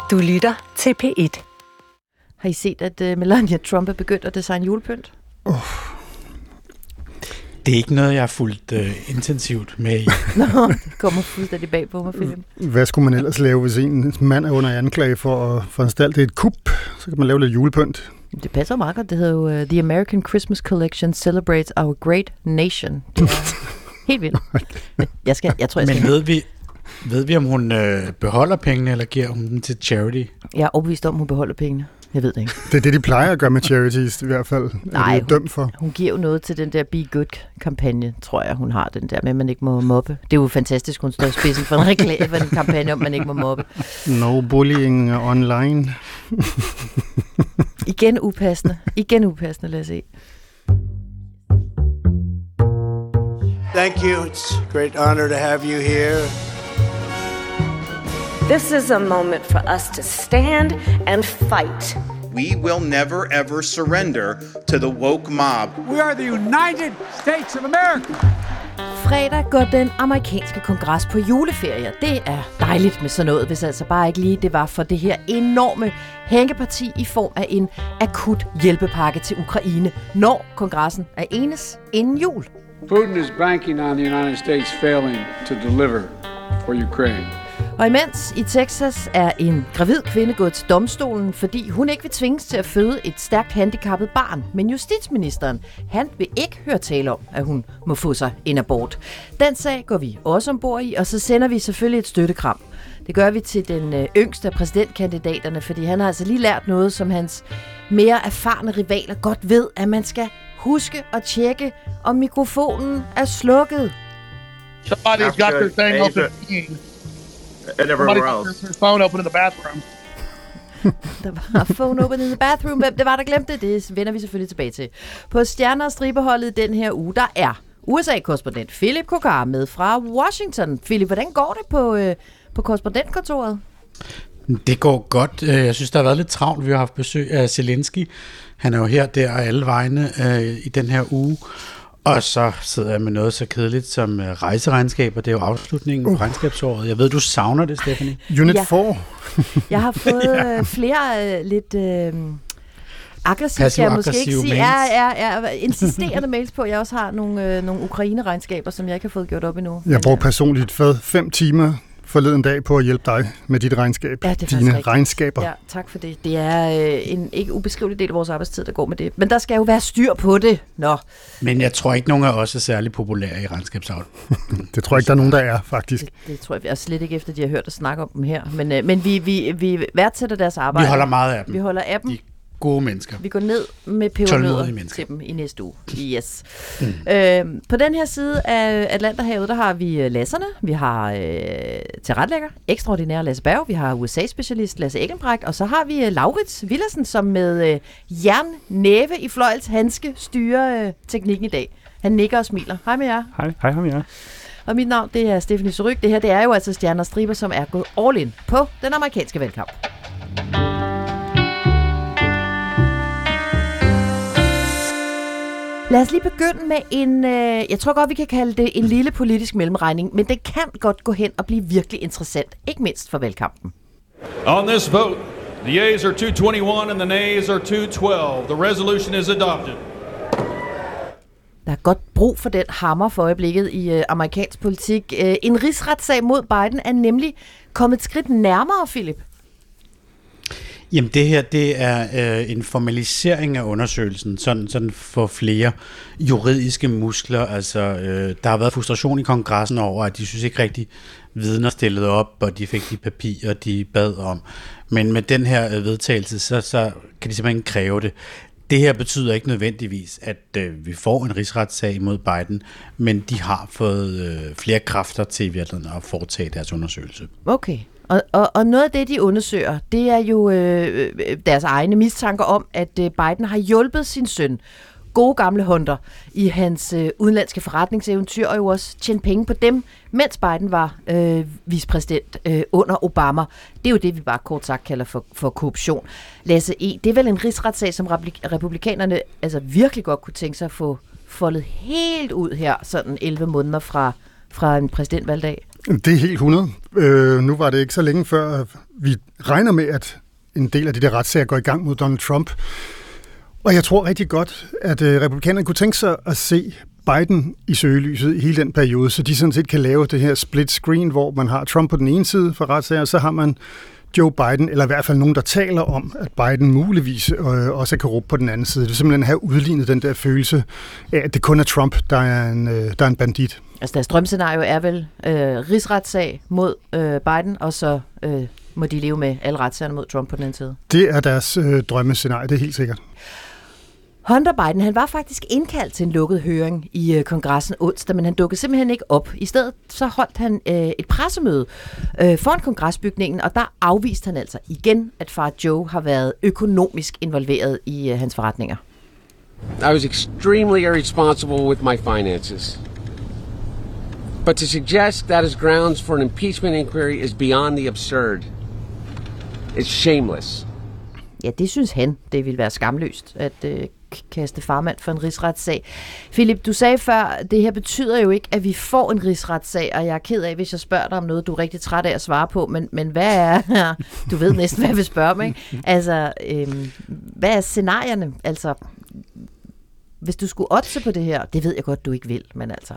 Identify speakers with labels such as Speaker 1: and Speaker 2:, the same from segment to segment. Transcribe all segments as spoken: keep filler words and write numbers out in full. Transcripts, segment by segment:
Speaker 1: Du lytter til P et.
Speaker 2: Har I set, at uh, Melania Trump er begyndt at designe julepynt?
Speaker 3: Oh. Det er ikke noget, jeg har fulgt uh, intensivt med i.
Speaker 2: Nå, det kommer fuldstændig bag på mig, Philip.
Speaker 4: Hvad skulle man ellers lave, hvis en mand er under anklage for at foranstalte et kup? Så kan man lave lidt julepynt.
Speaker 2: Det passer meget godt. Det hedder jo uh, The American Christmas Collection Celebrates Our Great Nation. Det er helt vildt. Jeg, skal, jeg tror, jeg skal...
Speaker 3: Men ved vi, ved vi, om hun øh, beholder pengene, eller giver hun dem til charity?
Speaker 2: Jeg er overbevist om, hun beholder pengene. Jeg ved det ikke.
Speaker 4: Det er det, de plejer at gøre med charities, i hvert fald.
Speaker 2: Nej,
Speaker 4: er dømt for.
Speaker 2: Hun, hun giver jo noget til den der Be Good-kampagne, tror jeg, hun har den der med, at man ikke må mobbe. Det er jo fantastisk, hun står i spidsen for en reklame for en kampagne, om man ikke må mobbe.
Speaker 4: No bullying online.
Speaker 2: Igen upassende. Igen upassende, lad os se.
Speaker 5: Thank you. It's a great honor to have you here.
Speaker 1: This is a moment for us to stand and fight.
Speaker 6: We will never ever surrender to the woke mob.
Speaker 7: We are the United States of America.
Speaker 2: Fredag går den amerikanske kongres på juleferie. Det er dejligt med sådan noget, hvis altså bare ikke lige det var for det her enorme hængeparti i form af en akut hjælpepakke til Ukraine, når kongressen er enes inden jul.
Speaker 7: Putin is banking on the United States failing to deliver for Ukraine.
Speaker 2: Og imens i Texas er en gravid kvinde gået til domstolen, fordi hun ikke vil tvinges til at føde et stærkt handicappet barn. Men justitsministeren, han vil ikke høre tale om, at hun må få sig en abort. Den sag går vi også ombord i, og så sender vi selvfølgelig et støttekram. Det gør vi til den yngste af præsidentkandidaterne, fordi han har altså lige lært noget, som hans mere erfarne rivaler godt ved, at man skal huske at tjekke, om mikrofonen er slukket.
Speaker 8: Somebody's got their thing open. And everywhere else. Their phone open in the bathroom.
Speaker 2: Der var phone open in the bathroom. Hvem det var, der glemte det? Det vender vi selvfølgelig tilbage til. På Stjerner og Stribeholdet den her uge, der er U S A-korrespondent Philip Kokar med fra Washington. Philip, hvordan går det på, øh, på korrespondentkontoret?
Speaker 3: Det går godt. Jeg synes, der har været lidt travlt. Vi har haft besøg af Zelensky. Han er jo her, der og alle vegne øh, i den her uge. Og så sidder jeg med noget så kedeligt som rejseregnskaber. Det er jo afslutningen på uh. regnskabsåret. Jeg ved, du savner det, Stephanie.
Speaker 4: Unit
Speaker 2: ja.
Speaker 4: fire.
Speaker 2: Jeg har fået ja. flere øh, lidt øh, aggressive, skal jeg måske ikke sige. Jeg er, er, er insisterende mails på, at jeg også har nogle, øh, nogle Ukraine-regnskaber, som jeg ikke har fået gjort op endnu.
Speaker 4: Jeg bruger personligt fed fem timer forleden dag på at hjælpe dig med dit regnskab.
Speaker 2: Ja, det er
Speaker 4: dine
Speaker 2: rigtigt.
Speaker 4: regnskaber.
Speaker 2: Ja, tak for det. Det er øh, en ikke ubeskrivelig del af vores arbejdstid, der går med det. Men der skal jo være styr på det. Nå.
Speaker 3: Men jeg tror ikke, nogen af os er særlig populære i regnskabsavl.
Speaker 4: Det tror jeg ikke, der er nogen, der er, faktisk.
Speaker 2: Det, det tror jeg, vi er slet ikke efter, de har hørt os snakke om dem her. Men, øh, men vi, vi, vi værdsætter deres arbejde.
Speaker 3: Vi holder meget af dem.
Speaker 2: Vi holder af dem.
Speaker 3: De gode mennesker.
Speaker 2: Vi går ned med pebernødder til dem i næste uge. Yes. Mm. Øh, på den her side af Atlanterhavet, der har vi Lasserne, vi har øh, tilretlægger, ekstraordinære Lasse Berg, vi har U S A-specialist Lasse Eggenbræk, og så har vi øh, Laurits Villersen, som med øh, jernnæve i fløjls handske styrer øh, teknikken i dag. Han nikker og smiler. Hej med jer.
Speaker 9: Hej, hej, hej med jer.
Speaker 2: Og mit navn, det er Stephanie Suryk. Det her, det er jo altså Stjerner og Striber, som er gået all in på den amerikanske valgkamp. Lad os lige begynde med en, øh, jeg tror godt, vi kan kalde det en lille politisk mellemregning, men det kan godt gå hen og blive virkelig interessant, ikke mindst for valgkampen.
Speaker 10: On this vote, the yeas are two twenty-one and the nays are two twelve. The resolution is adopted.
Speaker 2: Der er godt brug for den hammer for øjeblikket i øh, amerikansk politik. Øh, en rigsretssag mod Biden er nemlig kommet et skridt nærmere, Philip.
Speaker 3: Jamen det her, det er øh, en formalisering af undersøgelsen, sådan, sådan for flere juridiske muskler. Altså, øh, der har været frustration i kongressen over, at de synes ikke rigtig vidner stillede op, og de fik de papirer, de bad om. Men med den her øh, vedtagelse, så, så kan de simpelthen kræve det. Det her betyder ikke nødvendigvis, at øh, vi får en rigsretssag mod Biden, men de har fået øh, flere kræfter til i virkeligheden at foretage deres undersøgelse.
Speaker 2: Okay. Og, og, og noget af det, de undersøger, det er jo øh, deres egne mistanker om, at øh, Biden har hjulpet sin søn, gode gamle Hunter, i hans øh, udenlandske forretningseventyr, og jo også tjent penge på dem, mens Biden var øh, vicepræsident øh, under Obama. Det er jo det, vi bare kort sagt kalder for, for korruption. Lasse E., det er vel en rigsretssag, som republikanerne altså virkelig godt kunne tænke sig at få foldet helt ud her, sådan elleve måneder fra, fra en præsidentvalgdag.
Speaker 4: Det er helt hundrede. Øh, nu var det ikke så længe før, vi regner med, at en del af de der retssager går i gang mod Donald Trump. Og jeg tror rigtig godt, at øh, republikanerne kunne tænke sig at se Biden i søgelyset i hele den periode, så de sådan set kan lave det her split screen, hvor man har Trump på den ene side for retssager, og så har man Joe Biden, eller i hvert fald nogen, der taler om, at Biden muligvis øh, også er korrupt på den anden side. Det er simpelthen at have udlignet den der følelse af, at det kun er Trump, der er en, øh, der er en bandit.
Speaker 2: Altså deres drømmescenario er vel øh, rigsretssag mod øh, Biden, og så øh, må de leve med alle retssagerne mod Trump på den anden side.
Speaker 4: Det er deres øh, drømmescenario, det er helt sikkert.
Speaker 2: Hunter Biden, han var faktisk indkaldt til en lukket høring i øh, kongressen onsdag, men han dukkede simpelthen ikke op. I stedet så holdt han øh, et pressemøde øh, foran kongresbygningen, og der afviste han altså igen, at far Joe har været økonomisk involveret i øh, hans forretninger.
Speaker 9: I was extremely irresponsible with my finances. But to suggest that is grounds for an impeachment inquiry is beyond the absurd. It's shameless.
Speaker 2: Ja, det synes han. Det ville være skamløst at øh, kaste farmand for en rigsretssag. Philip, du sagde før, det her betyder jo ikke, at vi får en rigsretssag, og jeg er ked af, hvis jeg spørger dig om noget, du er rigtig træt af at svare på, men, men hvad er, du ved næsten, hvad jeg vil spørge mig, ikke? Altså, øh, hvad er scenarierne? Altså, hvis du skulle oddse på det her, det ved jeg godt, du ikke vil, men altså...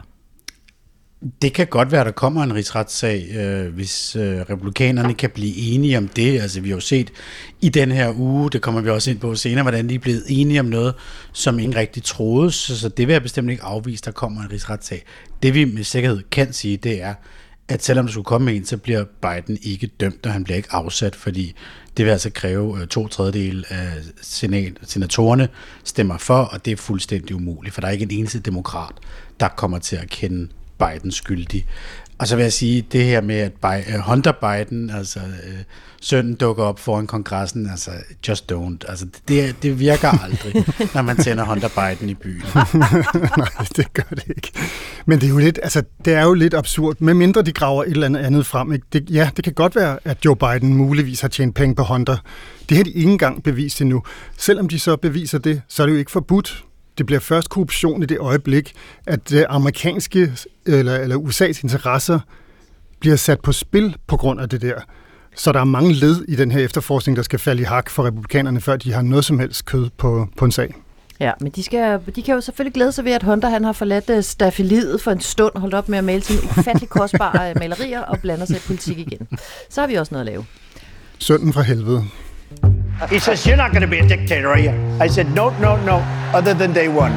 Speaker 3: Det kan godt være, at der kommer en rigsretssag, øh, hvis øh, republikanerne kan blive enige om det. Altså, vi har jo set i den her uge, det kommer vi også ind på senere, hvordan de er blevet enige om noget, som ingen rigtig troede. Så, så det vil jeg bestemt ikke afvise, der kommer en rigsretssag. Det vi med sikkerhed kan sige, det er, at selvom der skulle komme en, så bliver Biden ikke dømt, og han bliver ikke afsat, fordi det vil altså kræve øh, to tredjedel af senat, senatorerne stemmer for, og det er fuldstændig umuligt, for der er ikke en eneste demokrat, der kommer til at kende Biden skyldig. Og så vil jeg sige, det her med, at Hunter Biden, altså øh, sønnen dukker op foran kongressen, altså just don't. Altså det, det virker aldrig, når man sender Hunter Biden i byen.
Speaker 4: Nej, det gør det ikke. Men det er jo lidt, altså det er jo lidt absurd, medmindre de graver et eller andet andet frem. Ikke? Det, ja, det kan godt være, at Joe Biden muligvis har tjent penge på Hunter. Det har de ikke engang bevist endnu. Selvom de så beviser det, så er det jo ikke forbudt. Det bliver først korruption i det øjeblik, at det amerikanske eller, eller U S A's interesser bliver sat på spil på grund af det der. Så der er mange led i den her efterforskning, der skal falde i hak for republikanerne, før de har noget som helst kød på, på en sag.
Speaker 2: Ja, men de, skal, de kan jo selvfølgelig glæde sig ved, at Hunter han har forladt staffeliet for en stund, holdt op med at male sine ufattelig kostbare malerier og blander sig i politik igen. Så har vi også noget at lave.
Speaker 4: Sønnen fra helvede.
Speaker 5: He says, you're not going to be a dictator, are you? I said, no, no, no, other than day one.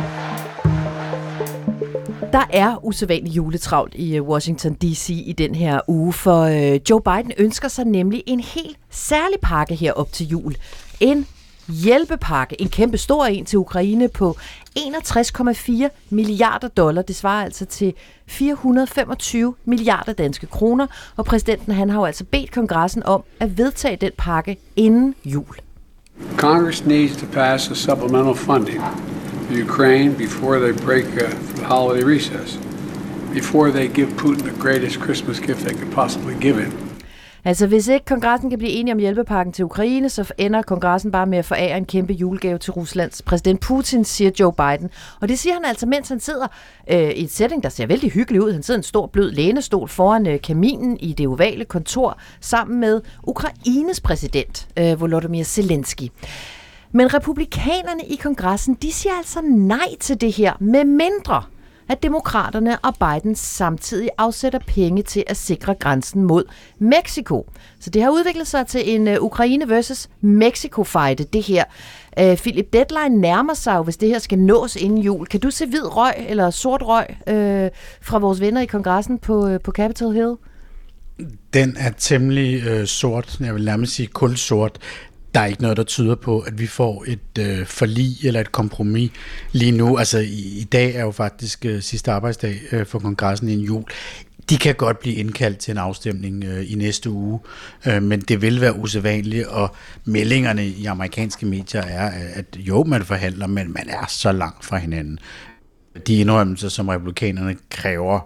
Speaker 2: Der er usædvanligt juletravlt i Washington D C i den her uge, for Joe Biden ønsker sig nemlig en helt særlig pakke her op til jul. En hjælpepakke, en kæmpe stor en til Ukraine på enogtres komma fire milliarder dollar. Det svarer altså til fire hundrede og femogtyve milliarder danske kroner, og præsidenten han har jo altså bedt kongressen om at vedtage den pakke inden jul.
Speaker 7: Congress needs to pass a supplemental funding for Ukraine before they break uh, for the holiday recess, before they give Putin the greatest Christmas gift they could possibly give him.
Speaker 2: Altså, hvis ikke kongressen kan blive enige om hjælpepakken til Ukraine, så ender kongressen bare med at forære en kæmpe julegave til Ruslands præsident Putin, siger Joe Biden. Og det siger han altså, mens han sidder øh, i et setting, der ser vældig hyggelig ud. Han sidder i en stor blød lænestol foran øh, kaminen i det ovale kontor, sammen med Ukraines præsident, øh, Volodymyr Zelensky. Men republikanerne i kongressen, de siger altså nej til det her, med mindre at demokraterne og Biden samtidig afsætter penge til at sikre grænsen mod Mexico. Så det har udviklet sig til en uh, Ukraine versus Mexico-fight, det her. Uh, Philip, deadline nærmer sig jo, hvis det her skal nås inden jul. Kan du se hvid røg eller sort røg uh, fra vores venner i kongressen på, uh, på Capitol Hill?
Speaker 3: Den er temmelig uh, sort, jeg vil nærmest sige kulsort. Der er ikke noget, der tyder på, at vi får et øh, forlig eller et kompromis lige nu. Altså i, i dag er jo faktisk øh, sidste arbejdsdag øh, for kongressen i en jul. De kan godt blive indkaldt til en afstemning øh, i næste uge, øh, men det vil være usædvanligt, og meldingerne i amerikanske medier er, at jo, man forhandler, men man er så langt fra hinanden. De indrømmelser, som republikanerne kræver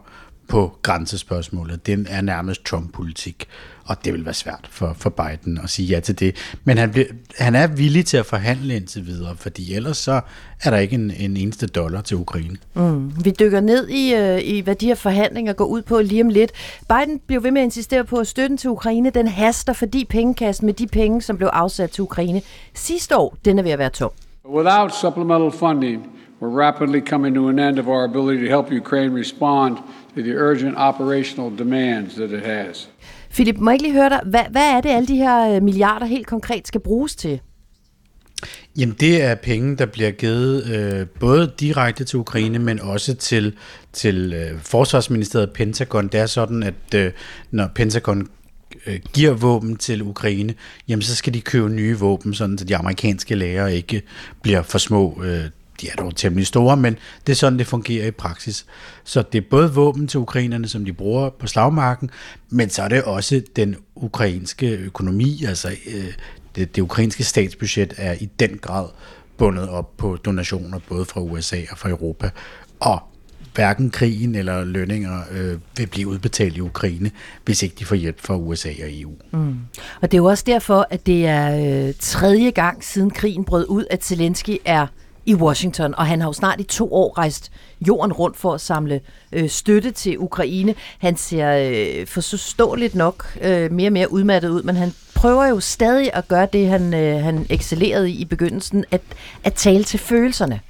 Speaker 3: på grænsespørgsmålet. Den er nærmest Trump-politik, og det vil være svært for, for Biden at sige ja til det. Men han, bliver, han er villig til at forhandle indtil videre, fordi ellers så er der ikke en, en eneste dollar til Ukraine.
Speaker 2: Mm. Vi dykker ned i, øh, i, hvad de her forhandlinger går ud på lige om lidt. Biden bliver ved med at insistere på, at støtten til Ukraine, den haster, fordi pengekassen med de penge, som blev afsat til Ukraine sidste år, den er ved at være tom.
Speaker 7: Without supplemental funding, we're rapidly coming to an end of our ability to help Ukraine respond to the urgent operational demands that it has.
Speaker 2: Philip, må jeg ikke lige høre dig, hvad, hvad er det, alle de her milliarder helt konkret skal bruges til?
Speaker 3: Jamen det er penge, der bliver givet øh, både direkte til Ukraine, men også til, til øh, Forsvarsministeriet Pentagon. Det er sådan, at øh, når Pentagon øh, giver våben til Ukraine, jamen så skal de købe nye våben, sådan så de amerikanske lagre ikke bliver for små. Øh, de er dog temmelig store, men det er sådan, det fungerer i praksis. Så det er både våben til ukrainerne, som de bruger på slagmarken, men så er det også den ukrainske økonomi, altså øh, det, det ukrainske statsbudget er i den grad bundet op på donationer, både fra U S A og fra Europa, og hverken krigen eller lønninger øh, vil blive udbetalt i Ukraine, hvis ikke de får hjælp fra U S A og E U.
Speaker 2: Mm. Og det er jo også derfor, at det er øh, tredje gang siden krigen brød ud, at Zelensky er i Washington, og han har jo snart i to år rejst jorden rundt for at samle øh, støtte til Ukraine. Han ser øh, forståeligt nok øh, mere og mere udmattet ud, men han prøver jo stadig at gøre det, han, øh, han excellerede i i begyndelsen, at, at tale til følelserne.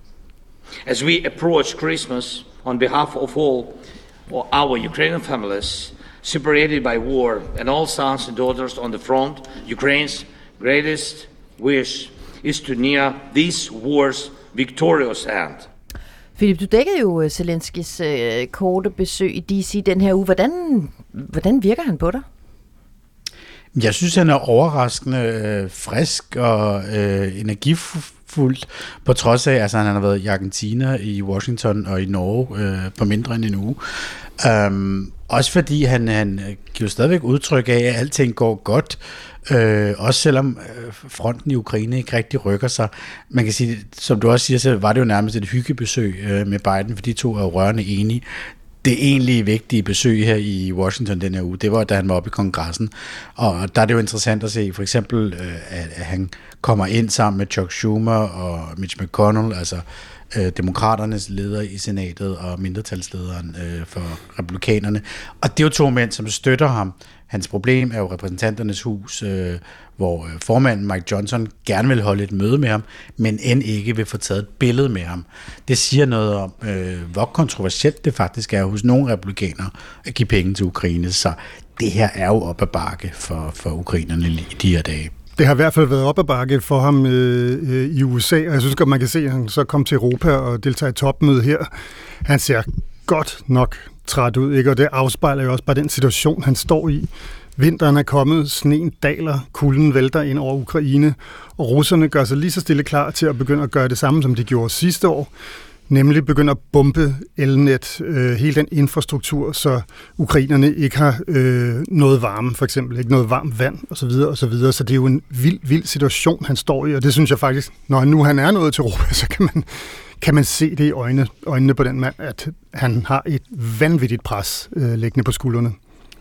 Speaker 11: As we approach Christmas, on behalf of all our Ukrainian families separated by war and all sons and daughters on the front, Ukraine's greatest wish is to near this war's victorious end.
Speaker 2: Philip, du dækkede jo Zelenskys øh, korte besøg i D C den her uge. Hvordan, hvordan virker han på dig?
Speaker 3: Jeg synes, han er overraskende øh, frisk og øh, energifuldt, på trods af, at altså, han har været i Argentina, i Washington og i Norge øh, på mindre end en uge. Um, også fordi han, han giver stadigvæk udtryk af, at alting går godt, øh, også selvom øh, fronten i Ukraine ikke rigtig rykker sig. Man kan sige, som du også siger, så var det jo nærmest et hyggebesøg øh, med Biden, for de to er rørende enige. Det egentlig vigtige besøg her i Washington den her uge, det var, da han var oppe i kongressen. Og der er det jo interessant at se, for eksempel, øh, at, at han kommer ind sammen med Chuck Schumer og Mitch McConnell, altså øh, demokraternes leder i senatet og mindretalslederen øh, for republikanerne. Og det er jo to mænd, som støtter ham. Hans problem er jo repræsentanternes hus, øh, hvor øh, formanden Mike Johnson gerne vil holde et møde med ham, men end ikke vil få taget et billede med ham. Det siger noget om, øh, hvor kontroversielt det faktisk er hos nogle republikanere at give penge til Ukraine. Så det her er jo op ad bakke for, for ukrainerne i de her dage.
Speaker 4: Det har i hvert fald været op ad bakke for ham øh, øh, i U S A, og jeg synes godt, man kan se, at han så kom til Europa og deltager i topmødet her. Han ser godt nok træt ud, ikke? Og det afspejler jo også bare den situation, han står i. Vinteren er kommet, sneen daler, kulden vælter ind over Ukraine, og russerne gør sig lige så stille klar til at begynde at gøre det samme, som de gjorde sidste år, nemlig begynde at bombe elnet, øh, hele den infrastruktur, så ukrainerne ikke har øh, noget varme, for eksempel, ikke noget varmt vand, osv., osv., så det er jo en vild, vild situation, han står i, og det synes jeg faktisk, når nu han er nået til Europa, så kan man kan man se det i øjnene, øjnene på den mand, at han har et vanvittigt pres øh, liggende på skuldrene.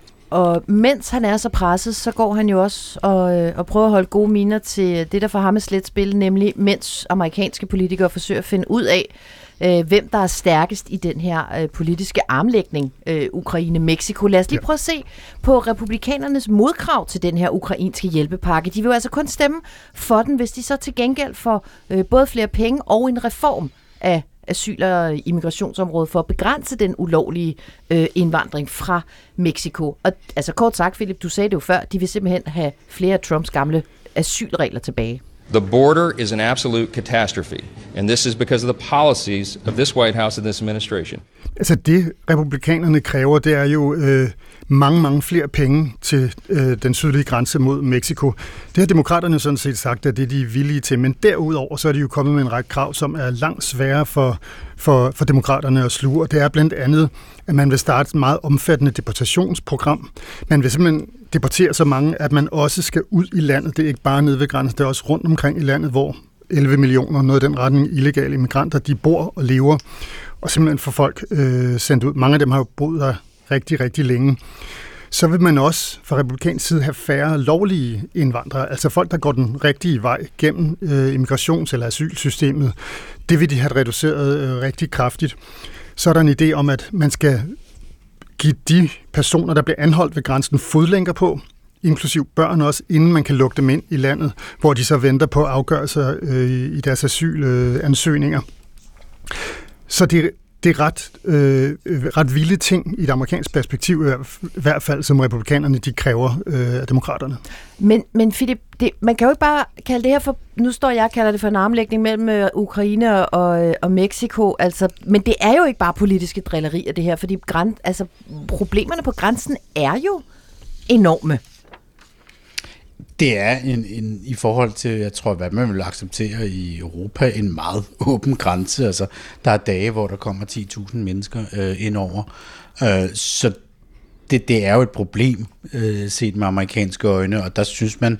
Speaker 2: Og mens han er så presset, så går han jo også og, øh, og prøver at holde gode miner til det, der får ham et slet spil, nemlig mens amerikanske politikere forsøger at finde ud af, øh, hvem der er stærkest i den her øh, politiske armlægning, øh, Ukraine-Mexico. Lad os lige prøve at se på republikanernes modkrav til den her ukrainske hjælpepakke. De vil jo altså kun stemme for den, hvis de så til gengæld får øh, både flere penge og en reform af asyl- og immigrationsområdet for at begrænse den ulovlige øh, indvandring fra Mexico. Og altså kort sagt, Philip, du sagde det jo før, de vil simpelthen have flere af Trumps gamle asylregler tilbage.
Speaker 12: The border is an absolute catastrophe, and this is because of the policies of this White House and this administration.
Speaker 4: Altså det, republikanerne kræver, det er jo øh, mange, mange flere penge til øh, den sydlige grænse mod Mexico. Det har demokraterne sådan set sagt, at det er de villige til, men derudover så er de jo kommet med en række krav, som er langt sværere for, for, for demokraterne at sluge, og det er blandt andet, at man vil starte et meget omfattende deportationsprogram. Man vil simpelthen deportere så mange, at man også skal ud i landet. Det er ikke bare nede ved grænsen, det er også rundt omkring i landet, hvor elleve millioner, noget af den retning illegale immigranter, de bor og lever, og simpelthen får folk øh, sendt ud. Mange af dem har jo boet der rigtig, rigtig længe. Så vil man også fra republikansk side have færre lovlige indvandrere, altså folk, der går den rigtige vej gennem øh, immigrations- eller asylsystemet. Det vil de have reduceret øh, rigtig kraftigt. Så er der en idé om, at man skal give de personer, der bliver anholdt ved grænsen, fodlænker på, inklusiv børn også, inden man kan lukke dem ind i landet, hvor de så venter på afgørelser øh, i deres asylansøgninger. Så det, det er ret, øh, ret vilde ting i et amerikansk perspektiv, i hvert fald som republikanerne de kræver øh, af demokraterne.
Speaker 2: Men, men Philip, det, man kan jo ikke bare kalde det her for, nu står jeg og kalder det for en armlægning mellem øh, Ukraine og, øh, og Mexico, altså, men det er jo ikke bare politiske drillerier det her, fordi græn, altså, problemerne på grænsen er jo enorme.
Speaker 3: Det er en, en, i forhold til, jeg tror, hvad man vil acceptere i Europa, en meget åben grænse. Altså, der er dage, hvor der kommer ti tusind mennesker øh, indover. Øh, så det, det er jo et problem, øh, set med amerikanske øjne, og der synes man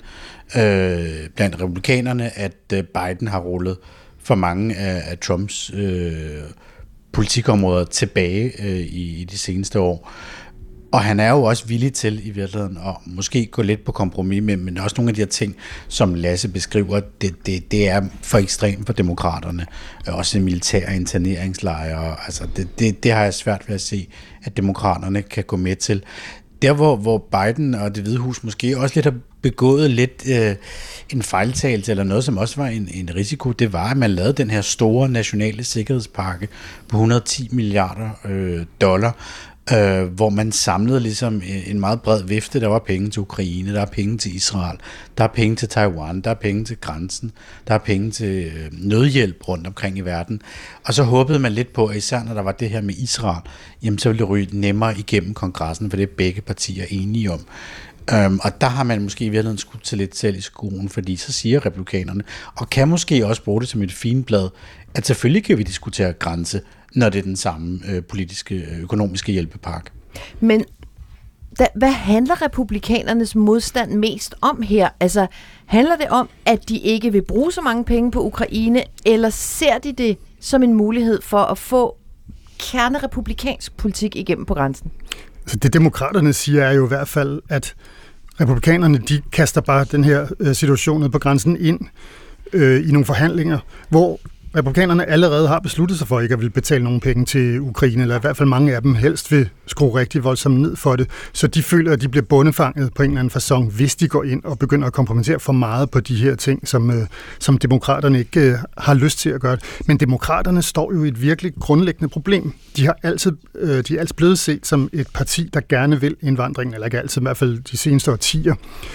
Speaker 3: øh, blandt republikanerne, at øh, Biden har rullet for mange af, af Trumps øh, politikområder tilbage øh, i, i de seneste år. Og han er jo også villig til i virkeligheden at måske gå lidt på kompromis med, men også nogle af de her ting, som Lasse beskriver, det, det, det er for ekstremt for demokraterne. Også militære interneringslejre. Altså det, det, det har jeg svært ved at se, at demokraterne kan gå med til. Der hvor, hvor Biden og Det Hvide Hus måske også lidt har begået lidt øh, en fejltagelse, eller noget, som også var en, en risiko, det var, at man lavede den her store nationale sikkerhedspakke på et hundrede og ti milliarder øh, dollar, Øh, hvor man samlede ligesom en meget bred vifte. Der var penge til Ukraine, der er penge til Israel, der er penge til Taiwan, der er penge til grænsen, der er penge til øh, nødhjælp rundt omkring i verden. Og så håbede man lidt på, at især når der var det her med Israel, jamen så ville det ryge nemmere igennem kongressen, for det er begge partier enige om. Um, og der har man måske i virkeligheden skudt til lidt selv i skoen, fordi så siger republikanerne, og kan måske også bruge det som et finblad, at selvfølgelig kan vi diskutere grænse, når det er den samme øh, politiske, økonomiske hjælpepakke.
Speaker 2: Men da, hvad handler republikanernes modstand mest om her? Altså, handler det om, at de ikke vil bruge så mange penge på Ukraine, eller ser de det som en mulighed for at få kernerepublikansk politik igennem på grænsen?
Speaker 4: Altså, det demokraterne siger er jo i hvert fald, at republikanerne de kaster bare den her øh, situation på grænsen ind øh, i nogle forhandlinger, hvor republikanerne allerede har besluttet sig for ikke at ville betale nogen penge til Ukraine, eller i hvert fald mange af dem helst vil skrue rigtig voldsomt ned for det. Så de føler, at de bliver bundefanget på en eller anden facon, hvis de går ind og begynder at kompromittere for meget på de her ting, som, øh, som demokraterne ikke øh, har lyst til at gøre. Men demokraterne står jo i et virkelig grundlæggende problem. De har altid, øh, de er altid blevet set som et parti, der gerne vil indvandring, eller ikke altid, i hvert fald de seneste årtier.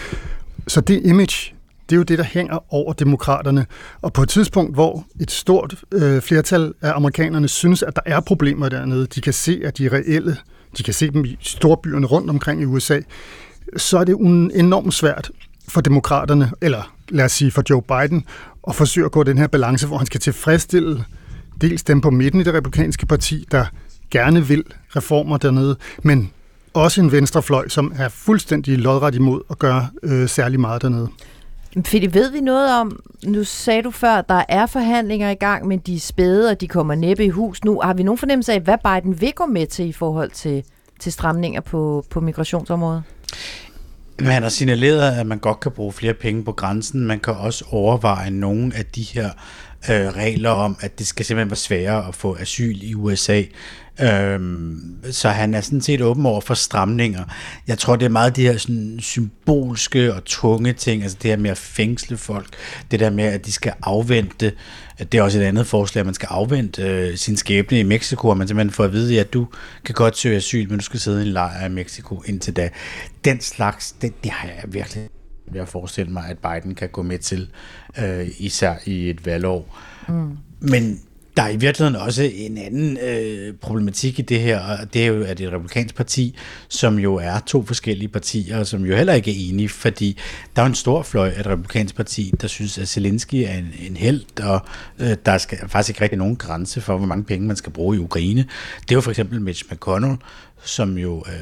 Speaker 4: Så det image, det er jo det, der hænger over demokraterne. Og på et tidspunkt, hvor et stort øh, flertal af amerikanerne synes, at der er problemer dernede, de kan se, at de er reelle, de kan se dem i storbyerne rundt omkring i U S A, så er det enormt svært for demokraterne, eller lad os sige for Joe Biden, at forsøge at gå den her balance, hvor han skal tilfredsstille dels dem på midten i det republikanske parti, der gerne vil reformer dernede, men også en venstrefløj, som er fuldstændig lodret imod at gøre øh, særlig meget dernede.
Speaker 2: Fordi ved vi noget om, nu sagde du før, at der er forhandlinger i gang, men de er spæde, og de kommer næppe i hus nu. Har vi nogen fornemmelse af, hvad Biden vil gå med til i forhold til, til stramninger på, på migrationsområdet?
Speaker 3: Man har signaleret, at man godt kan bruge flere penge på grænsen. Man kan også overveje nogle af de her øh, regler om, at det skal simpelthen være sværere at få asyl i U S A. Øhm, så han er sådan set åben over for stramninger. Jeg tror, det er meget de her sådan symbolske og tunge ting, altså det her med at fængsle folk, det der med, at de skal afvente, det er også et andet forslag, at man skal afvente øh, sin skæbne i Mexico, og man simpelthen får at vide, at du kan godt søge asyl, men du skal sidde i en lejr i Mexico indtil da. Den slags, det, det har jeg virkelig ved at forestille mig, at Biden kan gå med til, øh, især i et valgår. Mm. Men der er i virkeligheden også en anden øh, problematik i det her, og det er jo, at det er et republikansk parti, som jo er to forskellige partier, som jo heller ikke er enige, fordi der er en stor fløj af et republikansk parti, der synes, at Zelensky er en, en helt, og øh, der skal faktisk ikke rigtig nogen grænse for, hvor mange penge man skal bruge i Ukraine. Det er jo for eksempel Mitch McConnell, som jo øh, er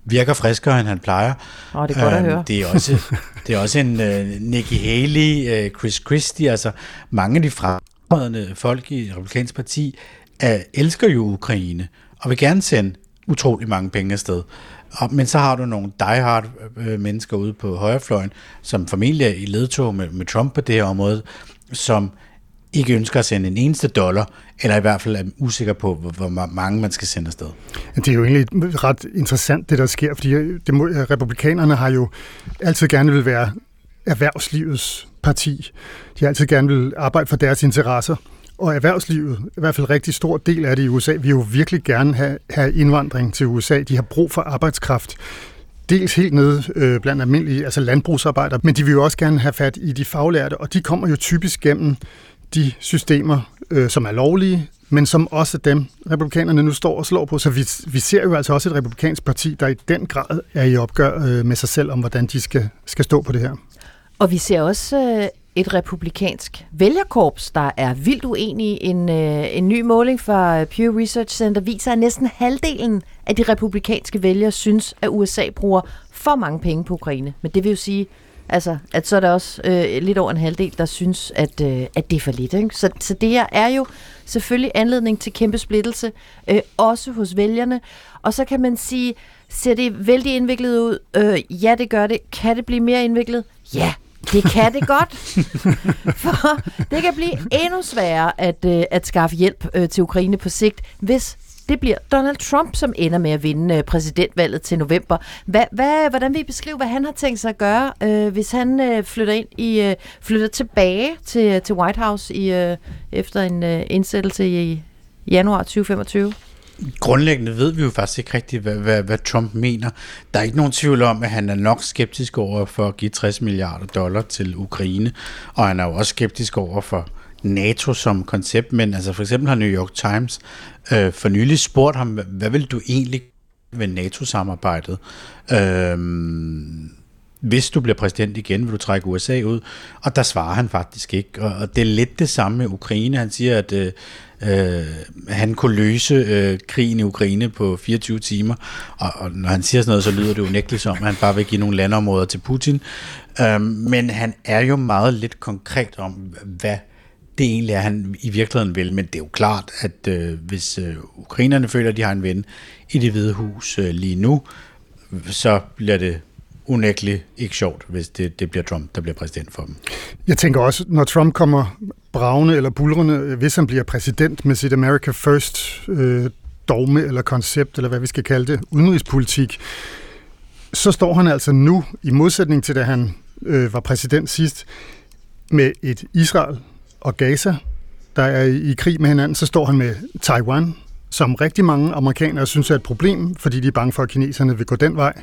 Speaker 3: virker friskere, end han plejer.
Speaker 2: Åh, det er godt at høre.
Speaker 3: Det er også, det er også en uh, Nikki Haley, uh, Chris Christie, altså mange af de fremtrædende folk i Republikansk Parti uh, elsker jo Ukraine, og vil gerne sende utrolig mange penge afsted. Og, men så har du nogle diehard uh, mennesker ude på højrefløjen, som familie er i ledtog med, med Trump på det her område, som ikke ønsker at sende en eneste dollar, eller i hvert fald er usikker på, hvor, hvor mange man skal sende afsted.
Speaker 4: Det er jo egentlig ret interessant, det der sker, fordi det må, republikanerne har jo altid gerne vil være erhvervslivets parti. De har altid gerne vil arbejde for deres interesser, og erhvervslivet, i hvert fald en rigtig stor del af det i U S A, vil jo virkelig gerne have, have indvandring til U S A. De har brug for arbejdskraft. Dels helt nede øh, blandt almindelige altså landbrugsarbejdere, men de vil jo også gerne have fat i de faglærte, og de kommer jo typisk gennem de systemer, øh, som er lovlige, men som også dem, republikanerne nu står og slår på. Så vi, vi ser jo altså også et republikansk parti, der i den grad er i opgør øh, med sig selv om, hvordan de skal, skal stå på det her.
Speaker 2: Og vi ser også øh, et republikansk vælgerkorps, der er vildt uenige. En, øh, en ny måling fra Pew Research Center viser, at næsten halvdelen af de republikanske vælgere synes, at U S A bruger for mange penge på Ukraine. Men det vil jo sige, altså, at så er der også øh, lidt over en halvdel, der synes, at, øh, at det er for lidt. Ikke? Så, så det her er jo selvfølgelig anledning til kæmpe splittelse, øh, også hos vælgerne. Og så kan man sige, ser det vældig indviklet ud? Øh, ja, det gør det. Kan det blive mere indviklet? Ja, det kan det godt. For det kan blive endnu sværere at, øh, at skaffe hjælp øh, til Ukraine på sigt, hvis det bliver Donald Trump, som ender med at vinde præsidentvalget til november. Hvad, hvad, hvordan vil I beskrive, hvad han har tænkt sig at gøre, øh, hvis han øh, flytter ind i øh, flytter tilbage til, til White House i, øh, efter en øh, indsættelse i januar tyve femogtyve?
Speaker 3: Grundlæggende ved vi jo faktisk ikke rigtigt, hvad, hvad, hvad Trump mener. Der er ikke nogen tvivl om, at han er nok skeptisk over for at give tres milliarder dollar til Ukraine, og han er jo også skeptisk over for NATO som koncept, men altså for eksempel har New York Times øh, for nylig spurgt ham, hvad vil du egentlig ved NATO-samarbejdet? Øh, hvis du bliver præsident igen, vil du trække U S A ud? Og der svarer han faktisk ikke, og, og det er lidt det samme med Ukraine. Han siger, at øh, øh, han kunne løse øh, krigen i Ukraine på fireogtyve timer, og, og når han siger sådan noget, så lyder det unægteligt som, at han bare vil give nogle landområder til Putin. Øh, men han er jo meget lidt konkret om, hvad det egentlig er, han i virkeligheden vil, men det er jo klart, at øh, hvis øh, ukrainerne føler, at de har en ven i Det Hvide Hus øh, lige nu, så bliver det unægteligt ikke sjovt, hvis det, det bliver Trump, der bliver præsident for dem.
Speaker 4: Jeg tænker også, når Trump kommer bravende eller bulrende, hvis han bliver præsident med sit America First øh, dogme eller koncept, eller hvad vi skal kalde det, udenrigspolitik, så står han altså nu, i modsætning til da han øh, var præsident sidst, med et Israel og Gaza, der er i krig med hinanden, så står han med Taiwan, som rigtig mange amerikanere synes er et problem, fordi de er bange for, at kineserne vil gå den vej.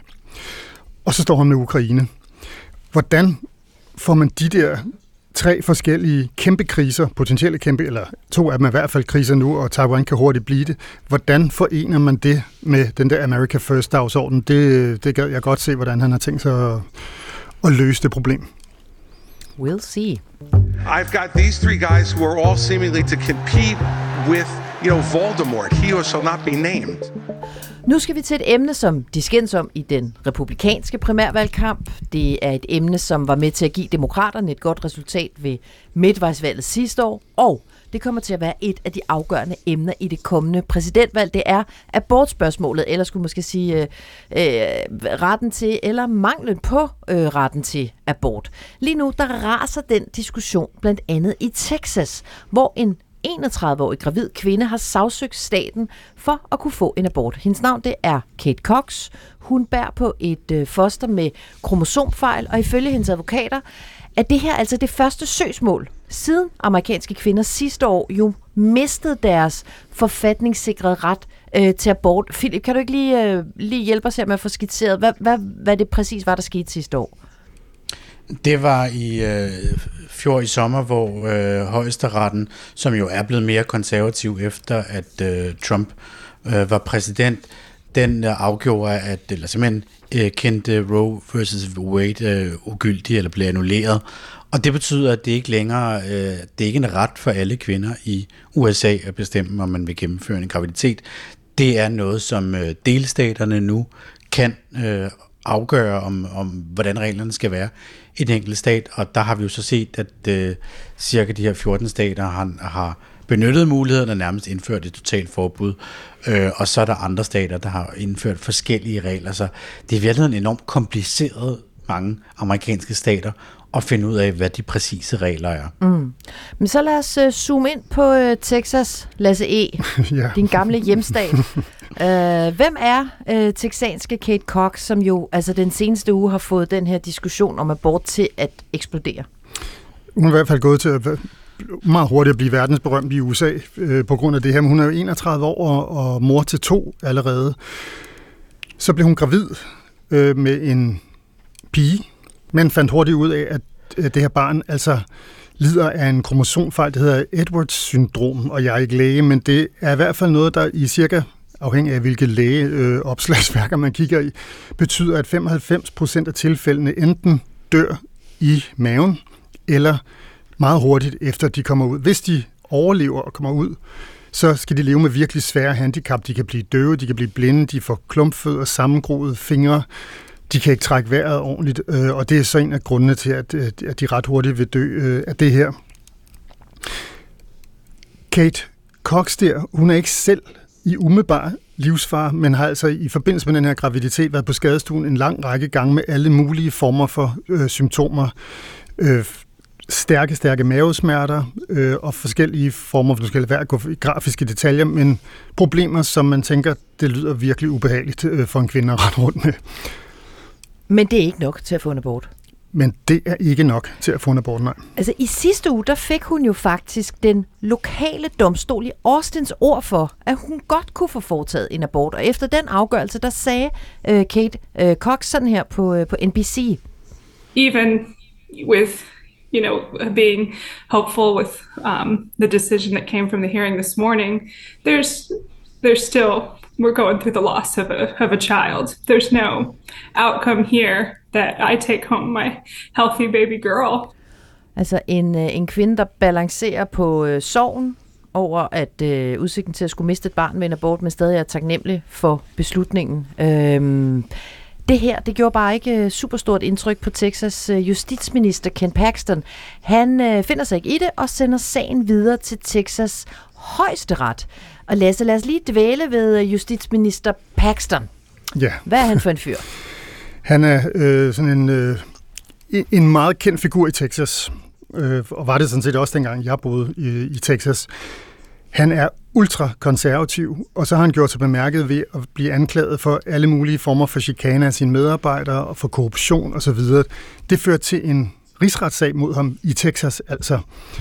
Speaker 4: Og så står han med Ukraine. Hvordan får man de der tre forskellige kæmpe kriser, potentielle kæmpe, eller to af dem er i hvert fald kriser nu, og Taiwan kan hurtigt blive det. Hvordan forener man det med den der America First-dagsorden? Det, det kan jeg godt se, hvordan han har tænkt sig at, at løse det problem.
Speaker 2: We'll see.
Speaker 13: I've got these three guys who are all seemingly to compete with, you know, Voldemort. He who shall not be named.
Speaker 2: Nu skal vi til et emne, som de skændes om i den republikanske primærvalgkamp. Det er et emne, som var med til at give demokraterne et godt resultat ved midtvejsvalget sidste år, og det kommer til at være et af de afgørende emner i det kommende præsidentvalg. Det er abortspørgsmålet, eller skulle måske sige øh, øh, retten til, eller manglen på øh, retten til abort. Lige nu, der raser den diskussion blandt andet i Texas, hvor en enogtredive-årig gravid kvinde har sagsøgt staten for at kunne få en abort. Hendes navn, det er Kate Cox. Hun bærer på et øh, foster med kromosomfejl, og ifølge hendes advokater er det her altså det første søgsmål, siden amerikanske kvinder sidste år jo mistede deres forfatningssikrede ret øh, til abort. Philip, kan du ikke lige, øh, lige hjælpe os her med at få skitseret, hvad, hvad, hvad det præcis var, der skete sidste år?
Speaker 3: Det var i øh, fjor i sommer, hvor øh, højesteretten, som jo er blevet mere konservativ efter, at øh, Trump øh, var præsident, den øh, afgjorde, at eller simpelthen øh, kendte Roe versus Wade øh, ugyldig eller blev annulleret. Og det betyder, at det ikke længere øh, det er ikke en ret for alle kvinder i U S A at bestemme, om man vil gennemføre en graviditet. Det er noget, som øh, delstaterne nu kan øh, afgøre, om, om hvordan reglerne skal være i den enkelte stat, og der har vi jo så set, at øh, cirka de her fjorten stater har, har benyttet muligheden og nærmest indført et totalt forbud, øh, og så er der andre stater, der har indført forskellige regler, så det er virkelig enormt kompliceret, mange amerikanske stater, at finde ud af, hvad de præcise regler er.
Speaker 2: Mm. Men så lad os uh, zoome ind på uh, Texas, Lasse E., ja. Din gamle hjemstat. uh, hvem er uh, texanske Kate Cox, som jo altså den seneste uge har fået den her diskussion om abort til at eksplodere?
Speaker 4: Hun er i hvert fald gået til at meget hurtigt at blive verdensberømt i U S A øh, på grund af det her. Men hun er jo enogtredive år og, og mor til to allerede. Så blev hun gravid øh, med en pige, men fandt hurtigt ud af, at det her barn altså lider af en kromosomfejl, der hedder Edwards-syndrom, og jeg er ikke læge, men det er i hvert fald noget, der i cirka, afhængig af hvilke lægeopslagsværker man kigger i, betyder, at femoghalvfems procent af tilfældene enten dør i maven, eller meget hurtigt efter de kommer ud. Hvis de overlever og kommer ud, så skal de leve med virkelig svære handicap. De kan blive døve, de kan blive blinde, de får klumpfødder, sammengroede fingre, de kan ikke trække vejret ordentligt, øh, og det er så en af grundene til, at, at de ret hurtigt vil dø øh, af det her. Kate Cox der, hun er ikke selv i umiddelbar livsfare, men har altså i forbindelse med den her graviditet været på skadestuen en lang række gange med alle mulige former for øh, symptomer. Øh, stærke, stærke mavesmerter øh, og forskellige former, for du skal lade være at gå i grafiske detaljer, men problemer, som man tænker, det lyder virkelig ubehageligt øh, for en kvinde at rette rundt med.
Speaker 2: Men det er ikke nok til at få en abort.
Speaker 4: Men det er ikke nok til at få en abort, nej.
Speaker 2: Altså i sidste uge, der fik hun jo faktisk den lokale domstol i Austins ord for, at hun godt kunne få foretaget en abort. Og efter den afgørelse, der sagde øh, Kate øh, Cox sådan her på, øh, på N B C.
Speaker 14: Even with, you know, being hopeful with um, the decision that came from the hearing this morning, there's there's still, we're going through the loss of a, of a child. There's no outcome here that I take home my healthy baby girl.
Speaker 2: Altså en, en kvinde, der balancerer på øh, sorgen over at øh, udsigten til at skulle miste et barn med en abort, men stadig er taknemmelig for beslutningen. Øhm, det her, det gjorde bare ikke superstort indtryk på Texas justitsminister Ken Paxton. Han øh, finder sig ikke i det og sender sagen videre til Texas højesteret. Og Lasse, lad os lige dvæle ved justitsminister Paxton.
Speaker 4: Ja.
Speaker 2: Hvad er han for en fyr?
Speaker 4: Han er øh, sådan en, øh, en meget kendt figur i Texas, øh, og var det sådan set også dengang, jeg boede i, i Texas. Han er ultrakonservativ, og så har han gjort sig bemærket ved at blive anklaget for alle mulige former for chikane af sine medarbejdere og for korruption osv. Det førte til en rigsretssag mod ham i Texas, altså.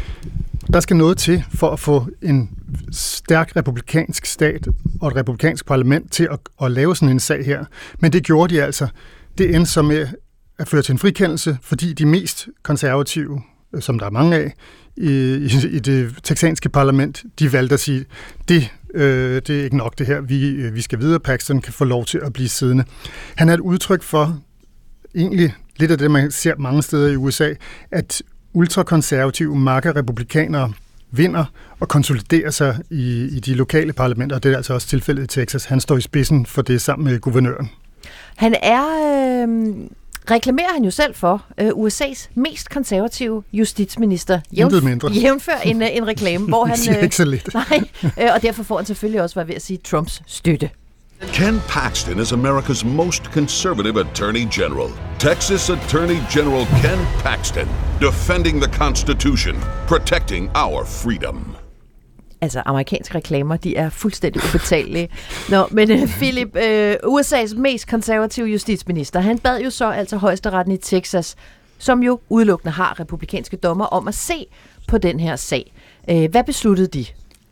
Speaker 4: Der skal noget til for at få en stærk republikansk stat og et republikansk parlament til at, at lave sådan en sag her. Men det gjorde de altså. Det endte så med at føre til en frikendelse, fordi de mest konservative, som der er mange af, i, i det texanske parlament, de valgte at sige, det, øh, det er ikke nok det her, vi, vi skal videre, Paxton kan få lov til at blive siddende. Han er et udtryk for, egentlig lidt af det, man ser mange steder i U S A, at ultrakonservative makkerrepublikanere vinder og konsoliderer sig i, i de lokale parlamenter, og det er altså også tilfældet i Texas. Han står i spidsen for det sammen med guvernøren.
Speaker 2: Han er, øh, reklamerer han jo selv for, øh, U S A's mest konservative justitsminister.
Speaker 4: Intet mindre.
Speaker 2: Jævnfør en, en reklame, hvor han...
Speaker 4: Det er ikke så lidt.
Speaker 2: Nej, øh, og derfor får han selvfølgelig også, var ved at sige, Trumps støtte.
Speaker 15: Ken Paxton is America's most conservative Attorney General. Texas Attorney General Ken Paxton, defending the Constitution, protecting our freedom.
Speaker 2: Altså, amerikanske reklamer, de er fuldstændig ubetalelige. Nå, men uh, Philip, uh, U S A's mest konservative justitsminister, han bad jo så altså højesteretten i Texas, som jo udelukkende har republikanske dommer, om at se på den her sag. Uh, hvad besluttede de?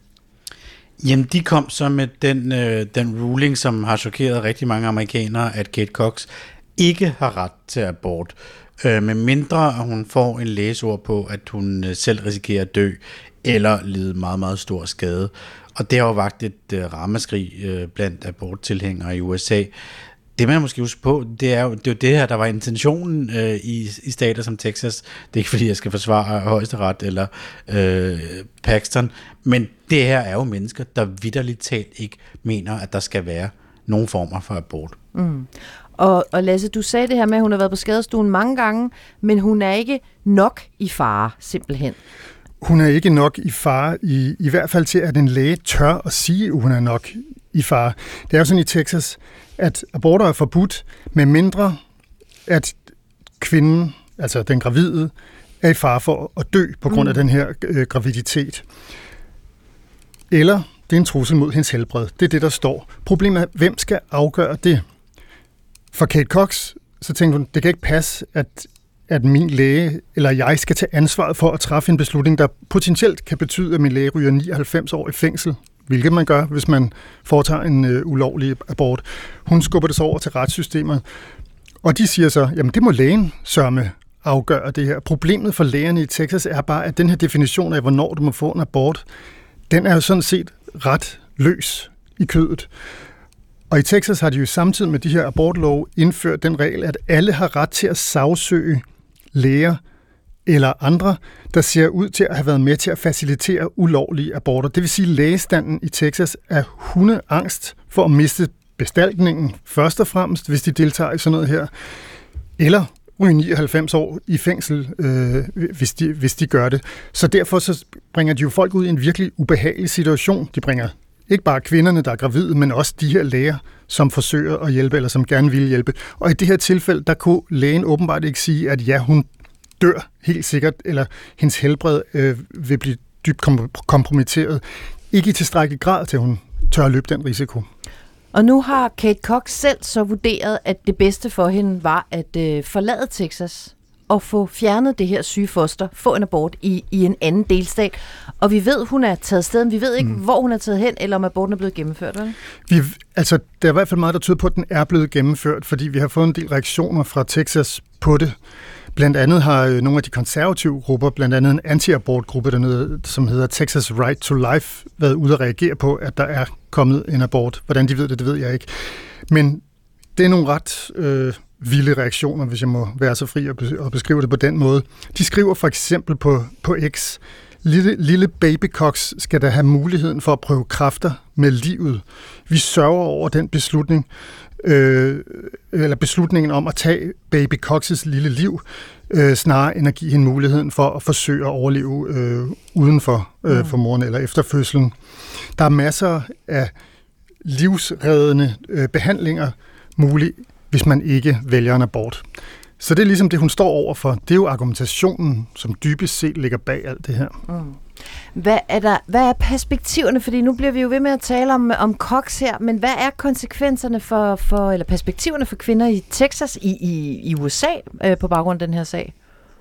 Speaker 3: Jamen, de kom så med den, øh, den ruling, som har chokeret rigtig mange amerikanere, at Kate Cox ikke har ret til abort, øh, med mindre hun får en læseord på, at hun øh, selv risikerer at dø, eller lide meget, meget stor skade. Og det har jo vagt et øh, ramaskrig øh, blandt aborttilhængere i U S A. Det man måske huske på, det er jo det, er jo det her, der var intentionen øh, i, i stater som Texas. Det er ikke fordi, jeg skal forsvare højesteret eller øh, Paxton, men det her er jo mennesker, der vitterligt talt ikke mener, at der skal være nogen former for abort.
Speaker 2: Mm. Og, og Lasse, du sagde det her med, at hun har været på skadestuen mange gange, men hun er ikke nok i fare, simpelthen.
Speaker 4: Hun er ikke nok i fare, i, i hvert fald til, at en læge tør at sige, at hun er nok i fare. Det er jo sådan i Texas, at aborter er forbudt, med mindre at kvinden, altså den gravide, er i fare for at dø på grund af mm. den her øh, graviditet. Eller det er en trussel mod hendes helbred. Det er det, der står. Problemet er, hvem skal afgøre det? For Kate Cox, så tænkte hun, det kan ikke passe, at, at min læge eller jeg skal tage ansvaret for at træffe en beslutning, der potentielt kan betyde, at min læge ryger nioghalvfems år i fængsel, hvilket man gør, hvis man foretager en øh, ulovlig abort. Hun skubber det så over til retssystemet, og de siger så, jamen det må lægen sørme afgøre det her. Problemet for lægerne i Texas er bare, at den her definition af, hvornår du må få en abort, den er jo sådan set ret løs i kødet. Og i Texas har de jo samtidig med de her abortlove indført den regel, at alle har ret til at sagsøge læger eller andre, der ser ud til at have været med til at facilitere ulovlige aborter. Det vil sige, at lægestanden i Texas er hundeangst for at miste bestaltningen, først og fremmest, hvis de deltager i sådan noget her, eller ryge nioghalvfems år i fængsel, øh, hvis, de, hvis de gør det. Så derfor så bringer de jo folk ud i en virkelig ubehagelig situation. De bringer ikke bare kvinderne, der er gravide, men også de her læger, som forsøger at hjælpe, eller som gerne vil hjælpe. Og i det her tilfælde, der kunne lægen åbenbart ikke sige, at ja, hun dør helt sikkert, eller hendes helbred øh, vil blive dybt kompromitteret. Ikke i tilstrækkelig grad, til hun tør at løbe den risiko.
Speaker 2: Og nu har Kate Cox selv så vurderet, at det bedste for hende var at øh, forlade Texas og få fjernet det her syge foster, få en abort i, i en anden delstat. Og vi ved, hun er taget sted, men vi ved ikke, mm. hvor hun er taget hen, eller om aborten er blevet gennemført, vel?
Speaker 4: Vi, altså, der er i hvert fald meget, der tyder på, at den er blevet gennemført, fordi vi har fået en del reaktioner fra Texas på det. Blandt andet har øh, nogle af de konservative grupper, blandt andet en anti-abort-gruppe dernede, som hedder Texas Right to Life, været ude at reagere på, at der er kommet en abort. Hvordan de ved det, det ved jeg ikke. Men det er nogle ret øh, vilde reaktioner, hvis jeg må være så fri og beskrive det på den måde. De skriver for eksempel på, på X, lille, lille baby Cox skal da have muligheden for at prøve kræfter med livet. Vi sørger over den beslutning, øh, eller beslutningen om at tage baby Cox's lille liv, øh, snarere end at give hende muligheden for at forsøge at overleve øh, uden for, øh, for moren eller efter fødslen. Der er masser af livsreddende øh, behandlinger muligt, hvis man ikke vælger en abort. Så det er ligesom det, hun står overfor. Det er jo argumentationen, som dybest set ligger bag alt det her.
Speaker 2: Mm. Hvad er, der, hvad er perspektiverne? Fordi nu bliver vi jo ved med at tale om, om Cox her, men hvad er konsekvenserne for, for eller perspektiverne for kvinder i Texas i, i, i U S A øh, på baggrund af den her sag?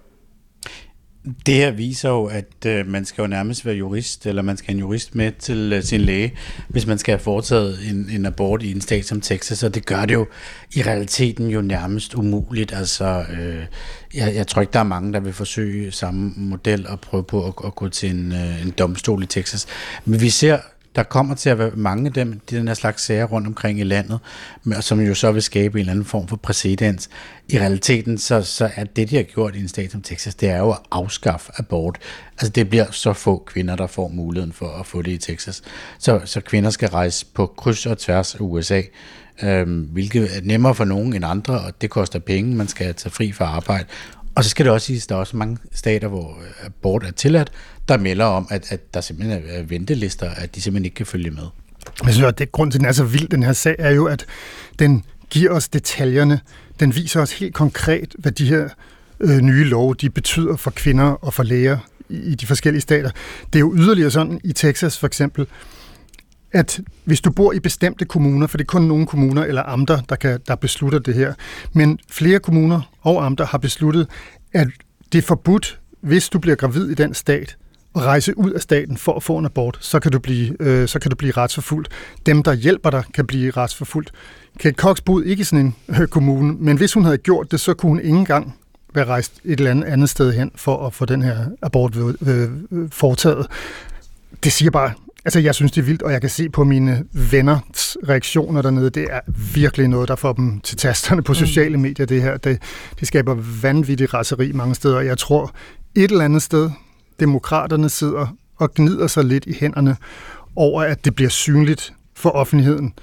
Speaker 3: Det her viser jo, at øh, man skal jo nærmest være jurist, eller man skal have en jurist med til øh, sin læge, hvis man skal have foretaget en, en abort i en stat som Texas, og det gør det jo i realiteten jo nærmest umuligt. Altså, øh, jeg, jeg tror ikke, der er mange, der vil forsøge samme model og prøve på at, at gå til en, øh, en domstol i Texas. Men vi ser, der kommer til at være mange af dem, de den her slags sager rundt omkring i landet, som jo så vil skabe en eller anden form for præcedens. I realiteten, så, så er det, de har gjort i en stat som Texas, det er jo at afskaffe abort. Altså det bliver så få kvinder, der får muligheden for at få det i Texas. Så, så kvinder skal rejse på kryds og tværs af U S A, øhm, hvilket er nemmere for nogen end andre, og det koster penge, man skal tage fri fra arbejde. Og så skal det også siges, at der er også mange stater, hvor abort er tilladt, der melder om, at, at der simpelthen er ventelister, at de simpelthen ikke kan følge med.
Speaker 4: Jeg synes, at det grund til, den er så vild, den her sag, er jo, at den giver os detaljerne. Den viser os helt konkret, hvad de her øh, nye love, de betyder for kvinder og for læger i, i de forskellige stater. Det er jo yderligere sådan i Texas for eksempel, at hvis du bor i bestemte kommuner, for det er kun nogle kommuner eller amter, der, kan, der beslutter det her, men flere kommuner og amter har besluttet, at det er forbudt, hvis du bliver gravid i den stat, at rejse ud af staten for at få en abort, så kan du blive, øh, så kan du blive retsforfulgt. Dem, der hjælper dig, kan blive retsforfulgt. Kate Cox boede ikke i sådan en øh, kommune, men hvis hun havde gjort det, så kunne hun ikke engang være rejst et eller andet andet sted hen for at få den her abort øh, foretaget. Det siger bare, altså jeg synes, det er vildt, og jeg kan se på mine venners reaktioner dernede, det er virkelig noget, der får dem til tasterne på sociale medier, det her. Det, det skaber vanvittig raseri mange steder, og jeg tror et eller andet sted, demokraterne sidder og gnider sig lidt i hænderne over, at det bliver synligt for offentligheden,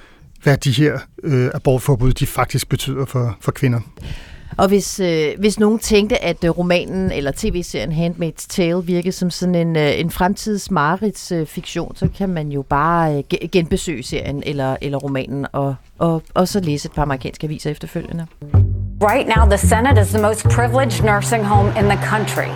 Speaker 4: hvad de her øh, abortforbud de faktisk betyder for, for kvinder.
Speaker 2: Og hvis, øh, hvis nogen tænkte, at øh, romanen eller tv-serien Handmaid's Tale virkede som sådan en, øh, en fremtids marerids øh, fiktion, så kan man jo bare øh, genbesøge serien eller, eller romanen og, og, og så læse et par amerikanske aviser efterfølgende.
Speaker 16: Right now, the Senate is the most privileged nursing home in the country.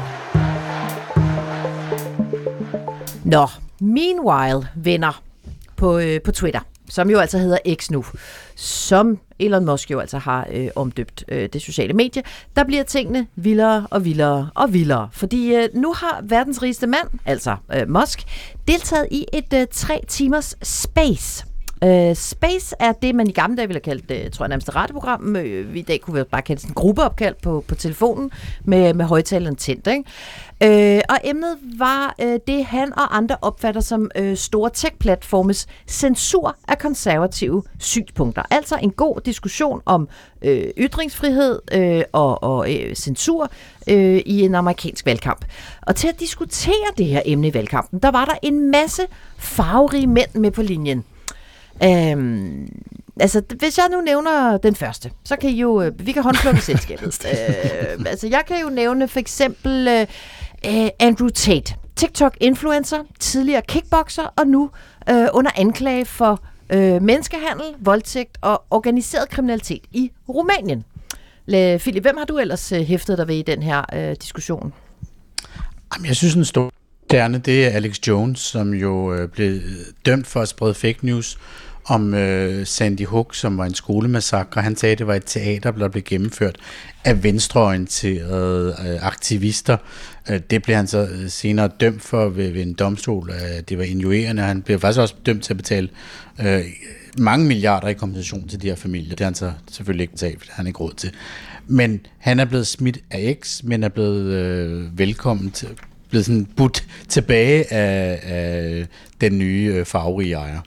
Speaker 2: Nå, meanwhile, venner på, øh, på Twitter, som jo altså hedder X nu, som Elon Musk jo altså har øh, omdøbt øh, det sociale medie, der bliver tingene vildere og vildere og vildere. Fordi øh, nu har verdens rigeste mand, altså øh, Musk, deltaget i et øh, tre timers space. Uh, Space er det, man i gamle dage ville have kaldt, uh, tror jeg, nærmest et radioprogram. Uh, I dag kunne vi bare kalde det en gruppeopkald på, på telefonen med, med højtaleren tændt. Ikke? Uh, og emnet var uh, det, han og andre opfatter som uh, store tech-platformes censur af konservative synspunkter. Altså en god diskussion om uh, ytringsfrihed uh, og, og uh, censur uh, i en amerikansk valgkamp. Og til at diskutere det her emne i valgkampen, der var der en masse farverige mænd med på linjen. Øhm, altså, hvis jeg nu nævner den første, så kan I jo, vi kan håndplukke selskabet. øh, altså, jeg kan jo nævne for eksempel øh, Andrew Tate, TikTok-influencer, tidligere kickboxer og nu øh, under anklage for øh, menneskehandel, voldtægt og organiseret kriminalitet i Rumænien. L- Philip, hvem har du ellers hæftet dig ved i den her øh, diskussion?
Speaker 3: Jamen, jeg synes, en stor stjerne, det er Alex Jones, som jo øh, blev dømt for at sprede fake news om øh, Sandy Hook, som var en skolemassakre. Han sagde, at det var et teater, der blev gennemført af venstreorienterede øh, aktivister. Øh, det blev han så senere dømt for ved, ved en domstol. Øh, det var injurierende. Han blev faktisk også dømt til at betale øh, mange milliarder i kompensation til de her familier. Det har han så selvfølgelig ikke betalt, for det har han ikke råd til. Men han er blevet smidt af X, men er blevet øh, velkommen til blevet sådan budt tilbage af, af den nye øh, farverige ejer.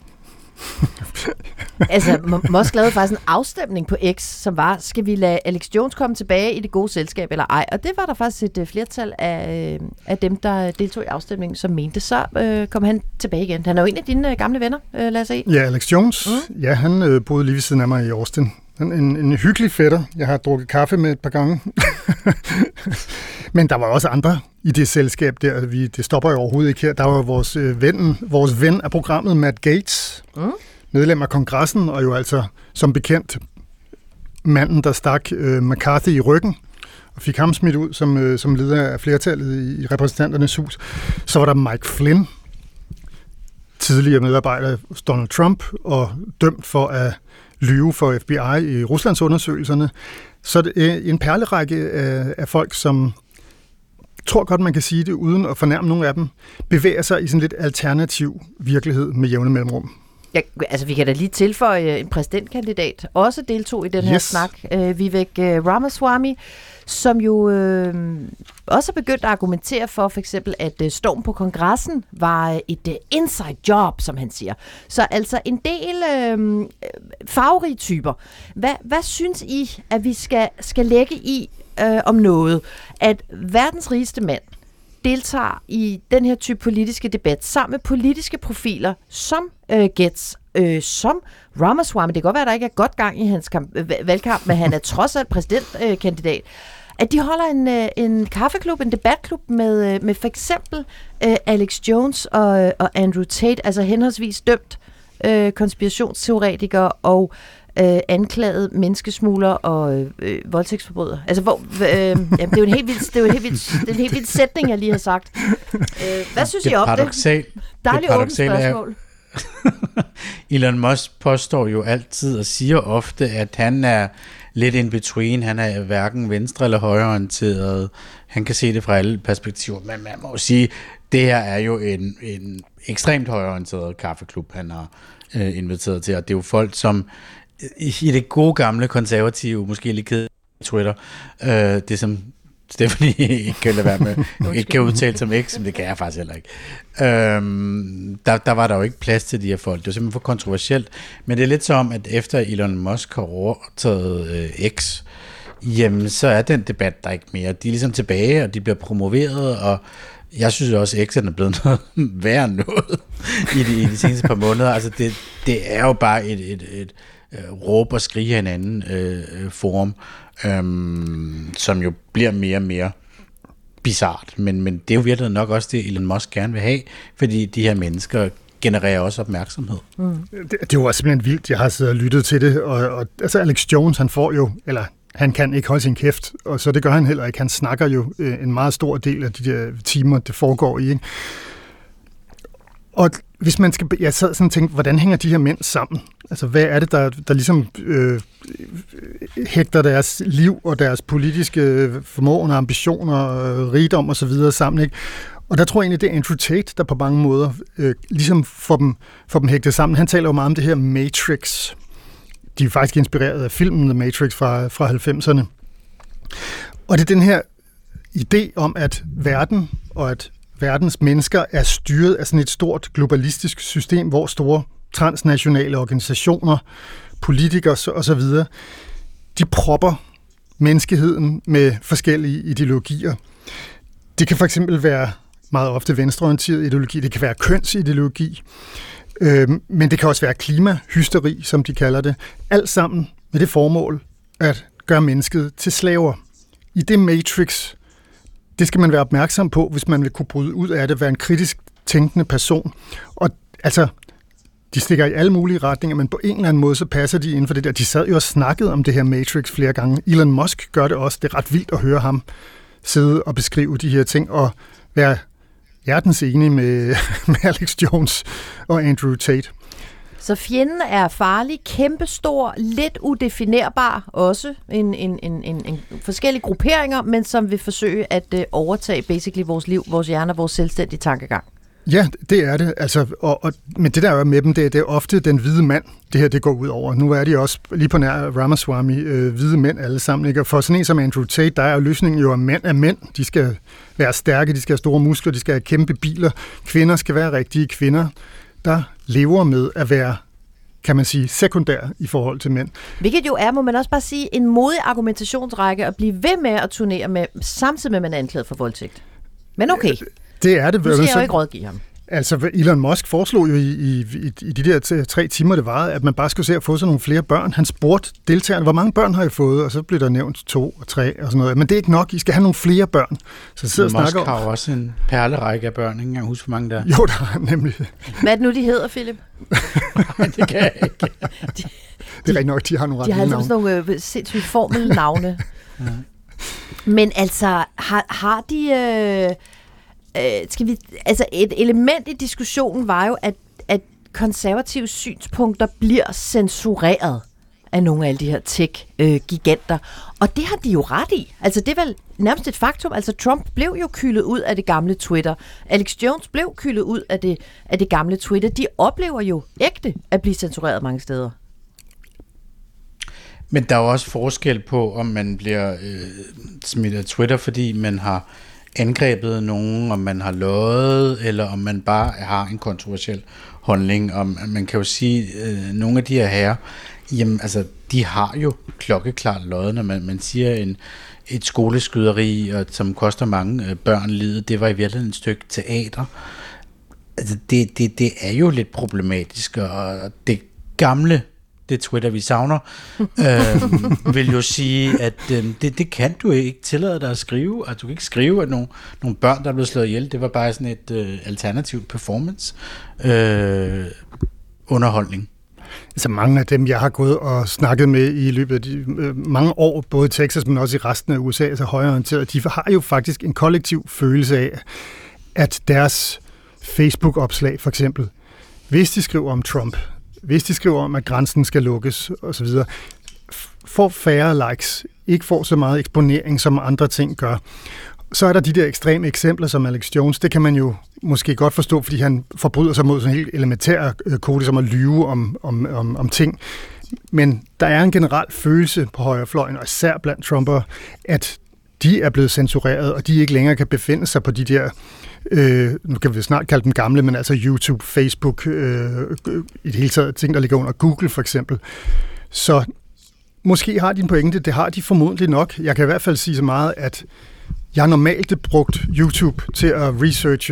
Speaker 2: Altså, Musk lavede faktisk en afstemning på X, som var, skal vi lade Alex Jones komme tilbage i det gode selskab eller ej? Og det var der faktisk et flertal af, af dem, der deltog i afstemningen, som mente, så øh, kom han tilbage igen. Han er jo en af dine øh, gamle venner, øh, lad os se.
Speaker 4: Ja, Alex Jones. Mm. Ja, han øh, boede lige ved siden af mig i Austin. En, en, en hyggelig fætter. Jeg har drukket kaffe med et par gange. Men der var også andre i det selskab der. Vi, det stopper jo overhovedet ikke her. Der var vores, øh, ven, vores ven af programmet, Matt Gaetz, mm. medlem af kongressen, og jo altså som bekendt manden, der stak øh, McCarthy i ryggen og fik ham smidt ud som, øh, som leder af flertallet i, i repræsentanternes hus. Så var der Mike Flynn, tidligere medarbejder hos Donald Trump, og dømt for at lyve for F B I i Ruslands undersøgelserne. Så det er en perlerække af, af folk, som tror godt, man kan sige det, uden at fornærme nogen af dem, bevæger sig i sådan lidt alternativ virkelighed med jævne mellemrum.
Speaker 2: Ja, altså, vi kan da lige tilføje en præsidentkandidat, også deltog i den her
Speaker 4: yes.
Speaker 2: snak, uh, Vivek uh, Ramaswamy, som jo uh, også er begyndt at argumentere for, for eksempel, at uh, storm på kongressen var et uh, inside job, som han siger. Så altså en del uh, farverige typer. Hvad, hvad synes I, at vi skal, skal lægge i uh, om noget, at verdens rigeste mand deltager i den her type politiske debat sammen med politiske profiler som øh, Gaetz, øh, som Ramaswamy. Det kan godt være, at der ikke er godt gang i hans kamp, øh, valgkamp, men han er trods alt præsidentkandidat. Øh, at de holder en, øh, en kaffeklub, en debatklub med, øh, med for eksempel øh, Alex Jones og, og Andrew Tate, altså henholdsvis dømt øh, konspirationsteoretikere og Øh, anklaget menneskesmugler og øh, voldtægtsforbryder. Altså, hvor, øh, jamen, det er jo en helt vild, det er jo en helt vild, det er en helt vild sætning, jeg lige har sagt. Øh, hvad synes I om det? Dejligt åbent spørgsmål.
Speaker 3: Elon Musk påstår jo altid og siger ofte, at han er lidt in between. Han er hverken venstre- eller højreorienteret. Han kan se det fra alle perspektiver. Men man må jo sige, det her er jo en, en ekstremt højreorienteret kaffeklub, han har øh, inviteret til. Og det er jo folk, som i det gode gamle konservative, måske lige ked Twitter, øh, det som Stephanie ikke kan lade være med, ikke kan udtale som X, men det kan jeg faktisk heller ikke. Øhm, der, der var der jo ikke plads til de her folk. Det var simpelthen for kontroversielt. Men det er lidt som, at efter Elon Musk har overtaget øh, X, jamen så er den debat der ikke mere. De er ligesom tilbage, og de bliver promoveret, og jeg synes også, at X'en er blevet noget værre end noget. i, de, i de seneste par måneder. Altså det, det er jo bare et, et, et, et uh, råb og skrige af hinanden uh, forum, um, som jo bliver mere og mere bizart. Men, men det er jo virkelig nok også det, Elon Musk gerne vil have, fordi de her mennesker genererer også opmærksomhed. Mm.
Speaker 4: Det, det var simpelthen vildt. Jeg har siddet og lyttet til det, og, og altså Alex Jones, han får jo, eller han kan ikke holde sin kæft, og så det gør han heller ikke. Han snakker jo øh, en meget stor del af de der timer, det foregår i. Ikke? Og hvis man skal, jeg sad sådan og tænkte, hvordan hænger de her mænd sammen? Altså, hvad er det, der, der ligesom øh, hægter deres liv og deres politiske formåen og ambitioner, øh, rigdom og så videre sammen, ikke? Og der tror jeg egentlig, det er Andrew Tate, der på mange måder øh, ligesom får dem, får dem hægtet sammen. Han taler jo meget om det her Matrix. De er faktisk inspireret af filmen The Matrix fra, fra halvfemserne. Og det er den her idé om, at verden og at verdens mennesker er styret af sådan et stort globalistisk system, hvor store transnationale organisationer, politikere osv., de propper menneskeheden med forskellige ideologier. Det kan for eksempel være meget ofte venstreorienteret ideologi, det kan være kønsideologi, øh, men det kan også være klimahysteri, som de kalder det. Alt sammen med det formål at gøre mennesket til slaver. I det Matrix, det skal man være opmærksom på, hvis man vil kunne bryde ud af det, være en kritisk tænkende person. Og altså, de stikker i alle mulige retninger, men på en eller anden måde, så passer de inden for det der. De sad jo og snakkede om det her Matrix flere gange. Elon Musk gør det også. Det er ret vildt at høre ham sidde og beskrive de her ting, og være hjertens enig med, med Alex Jones og Andrew Tate.
Speaker 2: Så fjenden er farlig, kæmpestor, lidt udefinerbar også, en, en, en, en, en forskellige grupperinger, men som vil forsøge at uh, overtage basically vores liv, vores hjerne og vores selvstændige tankegang.
Speaker 4: Ja, det er det. Altså, og, og, men det der er med dem, det er, det er ofte den hvide mand, det her det går ud over. Nu er de også lige på nær Ramaswamy, øh, hvide mænd alle sammen. Ikke? Og for sådan en som Andrew Tate, der er jo løsningen jo, at mænd er mænd. De skal være stærke, de skal have store muskler, de skal have kæmpe biler. Kvinder skal være rigtige kvinder, der lever med at være, kan man sige, sekundær i forhold til mænd.
Speaker 2: Hvilket jo er, må man også bare sige, en modig argumentationsrække at blive ved med at turnere med, samtidig med, at man er anklaget for voldtægt. Men okay.
Speaker 4: Det er det.
Speaker 2: Nu skal jeg jo ikke rådgive ham.
Speaker 4: Altså, Elon Musk foreslog jo i, i, i de der tre timer, det varede, at man bare skulle se at få sådan nogle flere børn. Han spurgte deltagerne, hvor mange børn har I fået? Og så blev der nævnt to og tre og sådan noget. Men det er ikke nok, I skal have nogle flere børn. Så sidder
Speaker 3: Musk
Speaker 4: snakker
Speaker 3: har jo også en perlerække af børn, ikke engang huske, hvor mange der er.
Speaker 4: Jo, der er nemlig.
Speaker 2: Hvad er det nu, de hedder, Philip?
Speaker 3: Det kan jeg ikke.
Speaker 2: de,
Speaker 4: det er rigtig nok, de har nogle ret
Speaker 2: De har altså
Speaker 4: navne.
Speaker 2: sådan nogle øh, sindssygt formelnavne. Ja. Men altså, har, har de... Øh, øh, skal vi, altså et element i diskussionen var jo, at, at konservative synspunkter bliver censureret af nogle af alle de her tech-giganter. Og det har de jo ret i. Altså det er vel nærmest et faktum. Altså Trump blev jo kylet ud af det gamle Twitter. Alex Jones blev kylet ud af det, af det gamle Twitter. De oplever jo ægte at blive censureret mange steder.
Speaker 3: Men der er jo også forskel på, om man bliver øh, smidt af Twitter, fordi man har angrebet nogen, om man har løjet, eller om man bare har en kontroversiel holdning. Om, man kan jo sige, øh, nogle af de her herrer, jamen altså, de har jo klokkeklart løjet, når man, man siger en, et skoleskyderi, og, som koster mange øh, børn livet, det var i virkeligheden et stykke teater. Altså, det, det, det er jo lidt problematisk, og det gamle det Twitter, vi savner, øh, vil jo sige, at øh, det, det kan du ikke tillade dig at skrive. At du kan ikke skrive, at nogle, nogle børn, der er blevet slået ihjel, det var bare sådan et øh, alternativt performance øh, underholdning.
Speaker 4: Så mange af dem, jeg har gået og snakket med i løbet af de øh, mange år, både i Texas, men også i resten af U S A, altså højreorienteret, de har jo faktisk en kollektiv følelse af, at deres Facebook-opslag for eksempel, hvis de skriver om Trump, hvis de skriver om, at grænsen skal lukkes osv., får færre likes, ikke får så meget eksponering, som andre ting gør. Så er der de der ekstreme eksempler som Alex Jones. Det kan man jo måske godt forstå, fordi han forbryder sig mod sådan en helt elementær kode, som at lyve om, om, om, om ting. Men der er en generel følelse på højrefløjen, og især blandt Trumper, at de er blevet censureret, og de ikke længere kan befinde sig på de der, øh, nu kan vi snart kalde dem gamle, men altså YouTube, Facebook, øh, i det hele taget ting, der ligger under Google for eksempel. Så måske har de en pointe, det har de formodentlig nok. Jeg kan i hvert fald sige så meget, at jeg har normalt brugt YouTube til at researche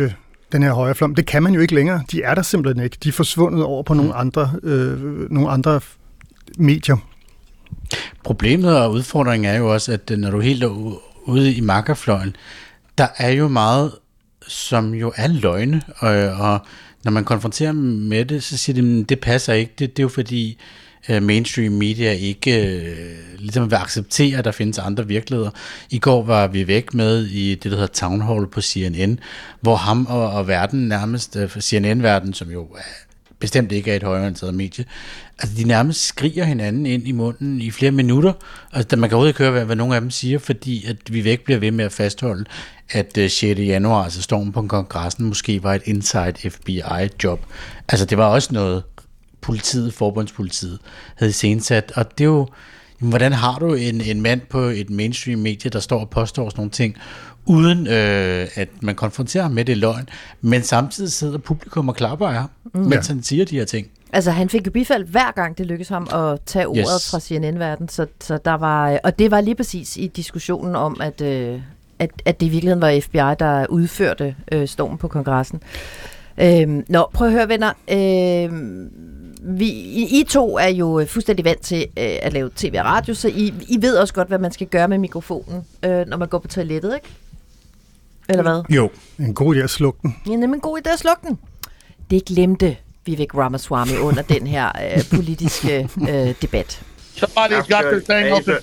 Speaker 4: den her højrefløj. Det kan man jo ikke længere. De er der simpelthen ikke. De er forsvundet over på nogle andre, øh, nogle andre medier.
Speaker 3: Problemet og udfordringen er jo også, at når du er helt ude i makkerfløjen, der er jo meget, som jo er løgne, og, og når man konfronterer dem med det, så siger de, det passer ikke. Det, det er jo fordi uh, mainstream media ikke uh, ligesom vil acceptere, at der findes andre virkeligheder. I går var vi væk med i det, der hedder Town Hall på C N N, hvor ham og, og verden nærmest, uh, C N N-verden, som jo uh, bestemt ikke er et højreorienteret medie, altså de nærmest skriger hinanden ind i munden i flere minutter, altså da man kan overhovedet ikke høre, hvad, hvad nogle af dem siger, fordi at vi væk bliver ved med at fastholde, at uh, sjette januar, altså stormen på kongressen, måske var et inside F B I-job. Altså det var også noget, politiet, forbundspolitiet, havde iscenesat, og det er jo, jamen, hvordan har du en, en mand på et mainstream-medie, der står og påstår sådan nogle ting, uden øh, at man konfronterer ham med det løgn, men samtidig sidder publikum og klapper af ham, mm. mens han siger de her ting.
Speaker 2: Altså, han fik jo bifald hver gang, det lykkedes ham at tage ordet yes. fra C N N-verden, så, så der var, og det var lige præcis i diskussionen om, at, øh, at, at det i virkeligheden var F B I, der udførte øh, stormen på kongressen. Øhm, nå, prøv at høre, venner. Øhm, vi, I, I to er jo fuldstændig vant til øh, at lave tv og radio, så I, I ved også godt, hvad man skal gøre med mikrofonen, øh, når man går på toilettet, ikke? Eller hvad?
Speaker 4: Jo, en god idé at slukke den.
Speaker 2: Ja, nemlig en god idé at slukke den. Det glemte Vivek Ramaswamy under den her øh, politiske øh, debat.
Speaker 8: Somebody's got their thing open.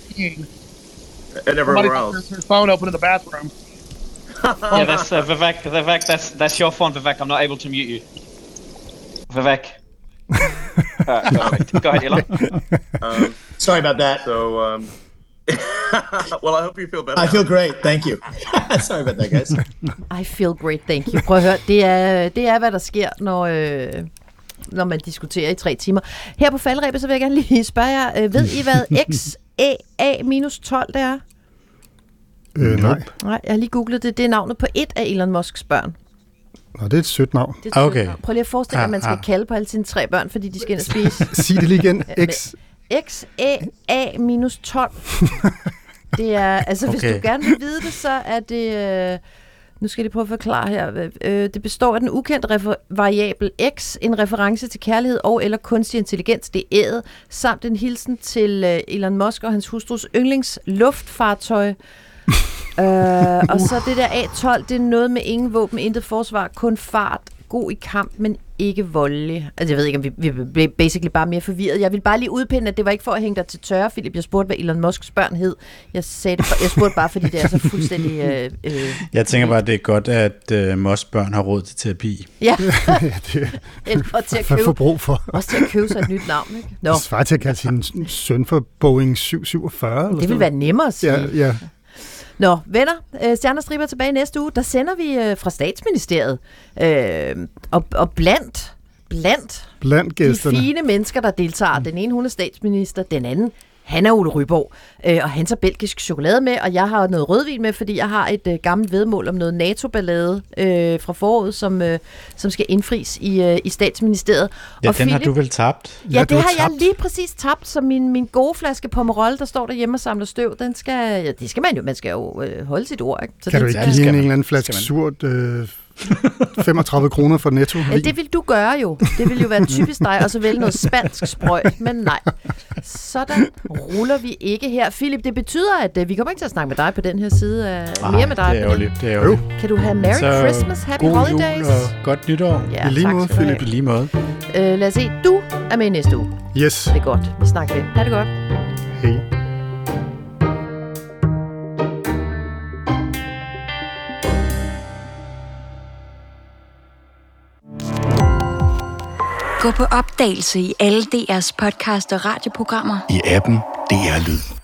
Speaker 17: And everywhere else.
Speaker 8: Got their phone open in the bathroom.
Speaker 17: Yeah, that's uh, Vivek. Vivek, that's that's your phone, Vivek. I'm not able to mute you. Vivek. uh, go ahead, go ahead Elon.
Speaker 18: Um, Sorry about that.
Speaker 17: So, um, well, I hope you feel better.
Speaker 18: I feel great, thank you. Sorry about that, guys.
Speaker 2: I feel great, thank you. Prøv at høre, det er, det er hvad der sker, når, øh, når man diskuterer i tre timer. Her på faldrebet, så vil jeg gerne lige spørge jer, øh, ved I hvad X A minus tolv det er?
Speaker 4: Øh, nej.
Speaker 2: Nej, jeg har lige googlet det. Det er navnet på et af Elon Musks børn.
Speaker 4: Nå, det er et sødt navn.
Speaker 2: Det er et okay. sødt navn. Prøv lige at forestille dig, at man skal kalde på alle sine tre børn, fordi de skal ind og spise.
Speaker 4: Sig det lige igen. X.
Speaker 2: X A minus tolv. Det er, altså okay. Hvis du gerne vil vide det, så er det, øh, nu skal jeg lige prøve at forklare her, øh, det består af den ukendte refer- variabel X, en reference til kærlighed og eller kunstig intelligens, det er ædet, samt en hilsen til øh, Elon Musk og hans hustrus yndlingsluftfartøj. øh, og så det der A tolv, det er noget med ingen våben, intet forsvar, kun fart, god i kamp, men ikke voldelig. Altså, jeg ved ikke, om vi, vi blev basically bare mere forvirret. Jeg vil bare lige udpinde, at det var ikke for at hænge dig til tørre, Philip. Jeg spurgte, hvad Elon Musks børn hed. Jeg, sagde det, jeg spurgte bare, fordi det er så fuldstændig... Øh, øh,
Speaker 3: jeg tænker bare, at det er godt, at øh, Musks børn har råd til terapi.
Speaker 2: Ja.
Speaker 4: det
Speaker 2: og til at købe,
Speaker 4: for brug for.
Speaker 2: Også til at købe sig et nyt navn, ikke? Nå.
Speaker 4: Det svarer til at kalde sin søn for Boeing syv syvogfyrre. Eller
Speaker 2: det vil være nemmere at sige.
Speaker 4: Ja, ja.
Speaker 2: Nå, venner, øh, Stjerner Striber tilbage næste uge. Der sender vi øh, fra Statsministeriet. Øh, og, og blandt, blandt,
Speaker 4: blandt gæsterne.
Speaker 2: De fine mennesker, der deltager. Den ene, hun er statsminister. Den anden, han er Ole Ryborg. Øh, og han tager belgisk chokolade med, og jeg har noget rødvin med, fordi jeg har et øh, gammelt vedmål om noget NATO-ballade øh, fra foråret, som, øh, som skal indfries i, øh, i Statsministeriet.
Speaker 3: Ja,
Speaker 2: og
Speaker 3: den
Speaker 2: Philip,
Speaker 3: har du vel tabt?
Speaker 2: Ja,
Speaker 3: ja
Speaker 2: det har tabt. Jeg lige præcis tabt, så min, min gode flaske Pomerol, der står derhjemme og samler støv, den skal, ja, det skal man jo, man skal jo øh, holde sit ord, ikke? Så
Speaker 4: kan
Speaker 2: den,
Speaker 4: du ikke give en, en eller anden flaske surt øh, femogtredive kroner for Netto?
Speaker 2: Ja, det vil du gøre jo. Det vil jo være typisk dig, og så vælge noget spansk sprøjt, men nej. Sådan ruller vi ikke her. Philip, det betyder, at uh, vi kommer ikke til at snakke med dig på den her side. Uh, mere med dig.
Speaker 3: det er ærgerligt. Det er ærgerligt.
Speaker 2: Kan du have Merry så Christmas, Happy
Speaker 3: god
Speaker 2: Holidays?
Speaker 3: Jul og godt nytår.
Speaker 2: Ja,
Speaker 3: I lige måde, Philip. I lige måde.
Speaker 2: Uh, lad os se, du er med næste uge.
Speaker 4: Yes.
Speaker 2: Det er godt. Vi snakker ved. Ha' det godt.
Speaker 4: Hej.
Speaker 19: Gå på opdagelse i alle D R's podcast og radioprogrammer.
Speaker 20: I appen D R Lyd.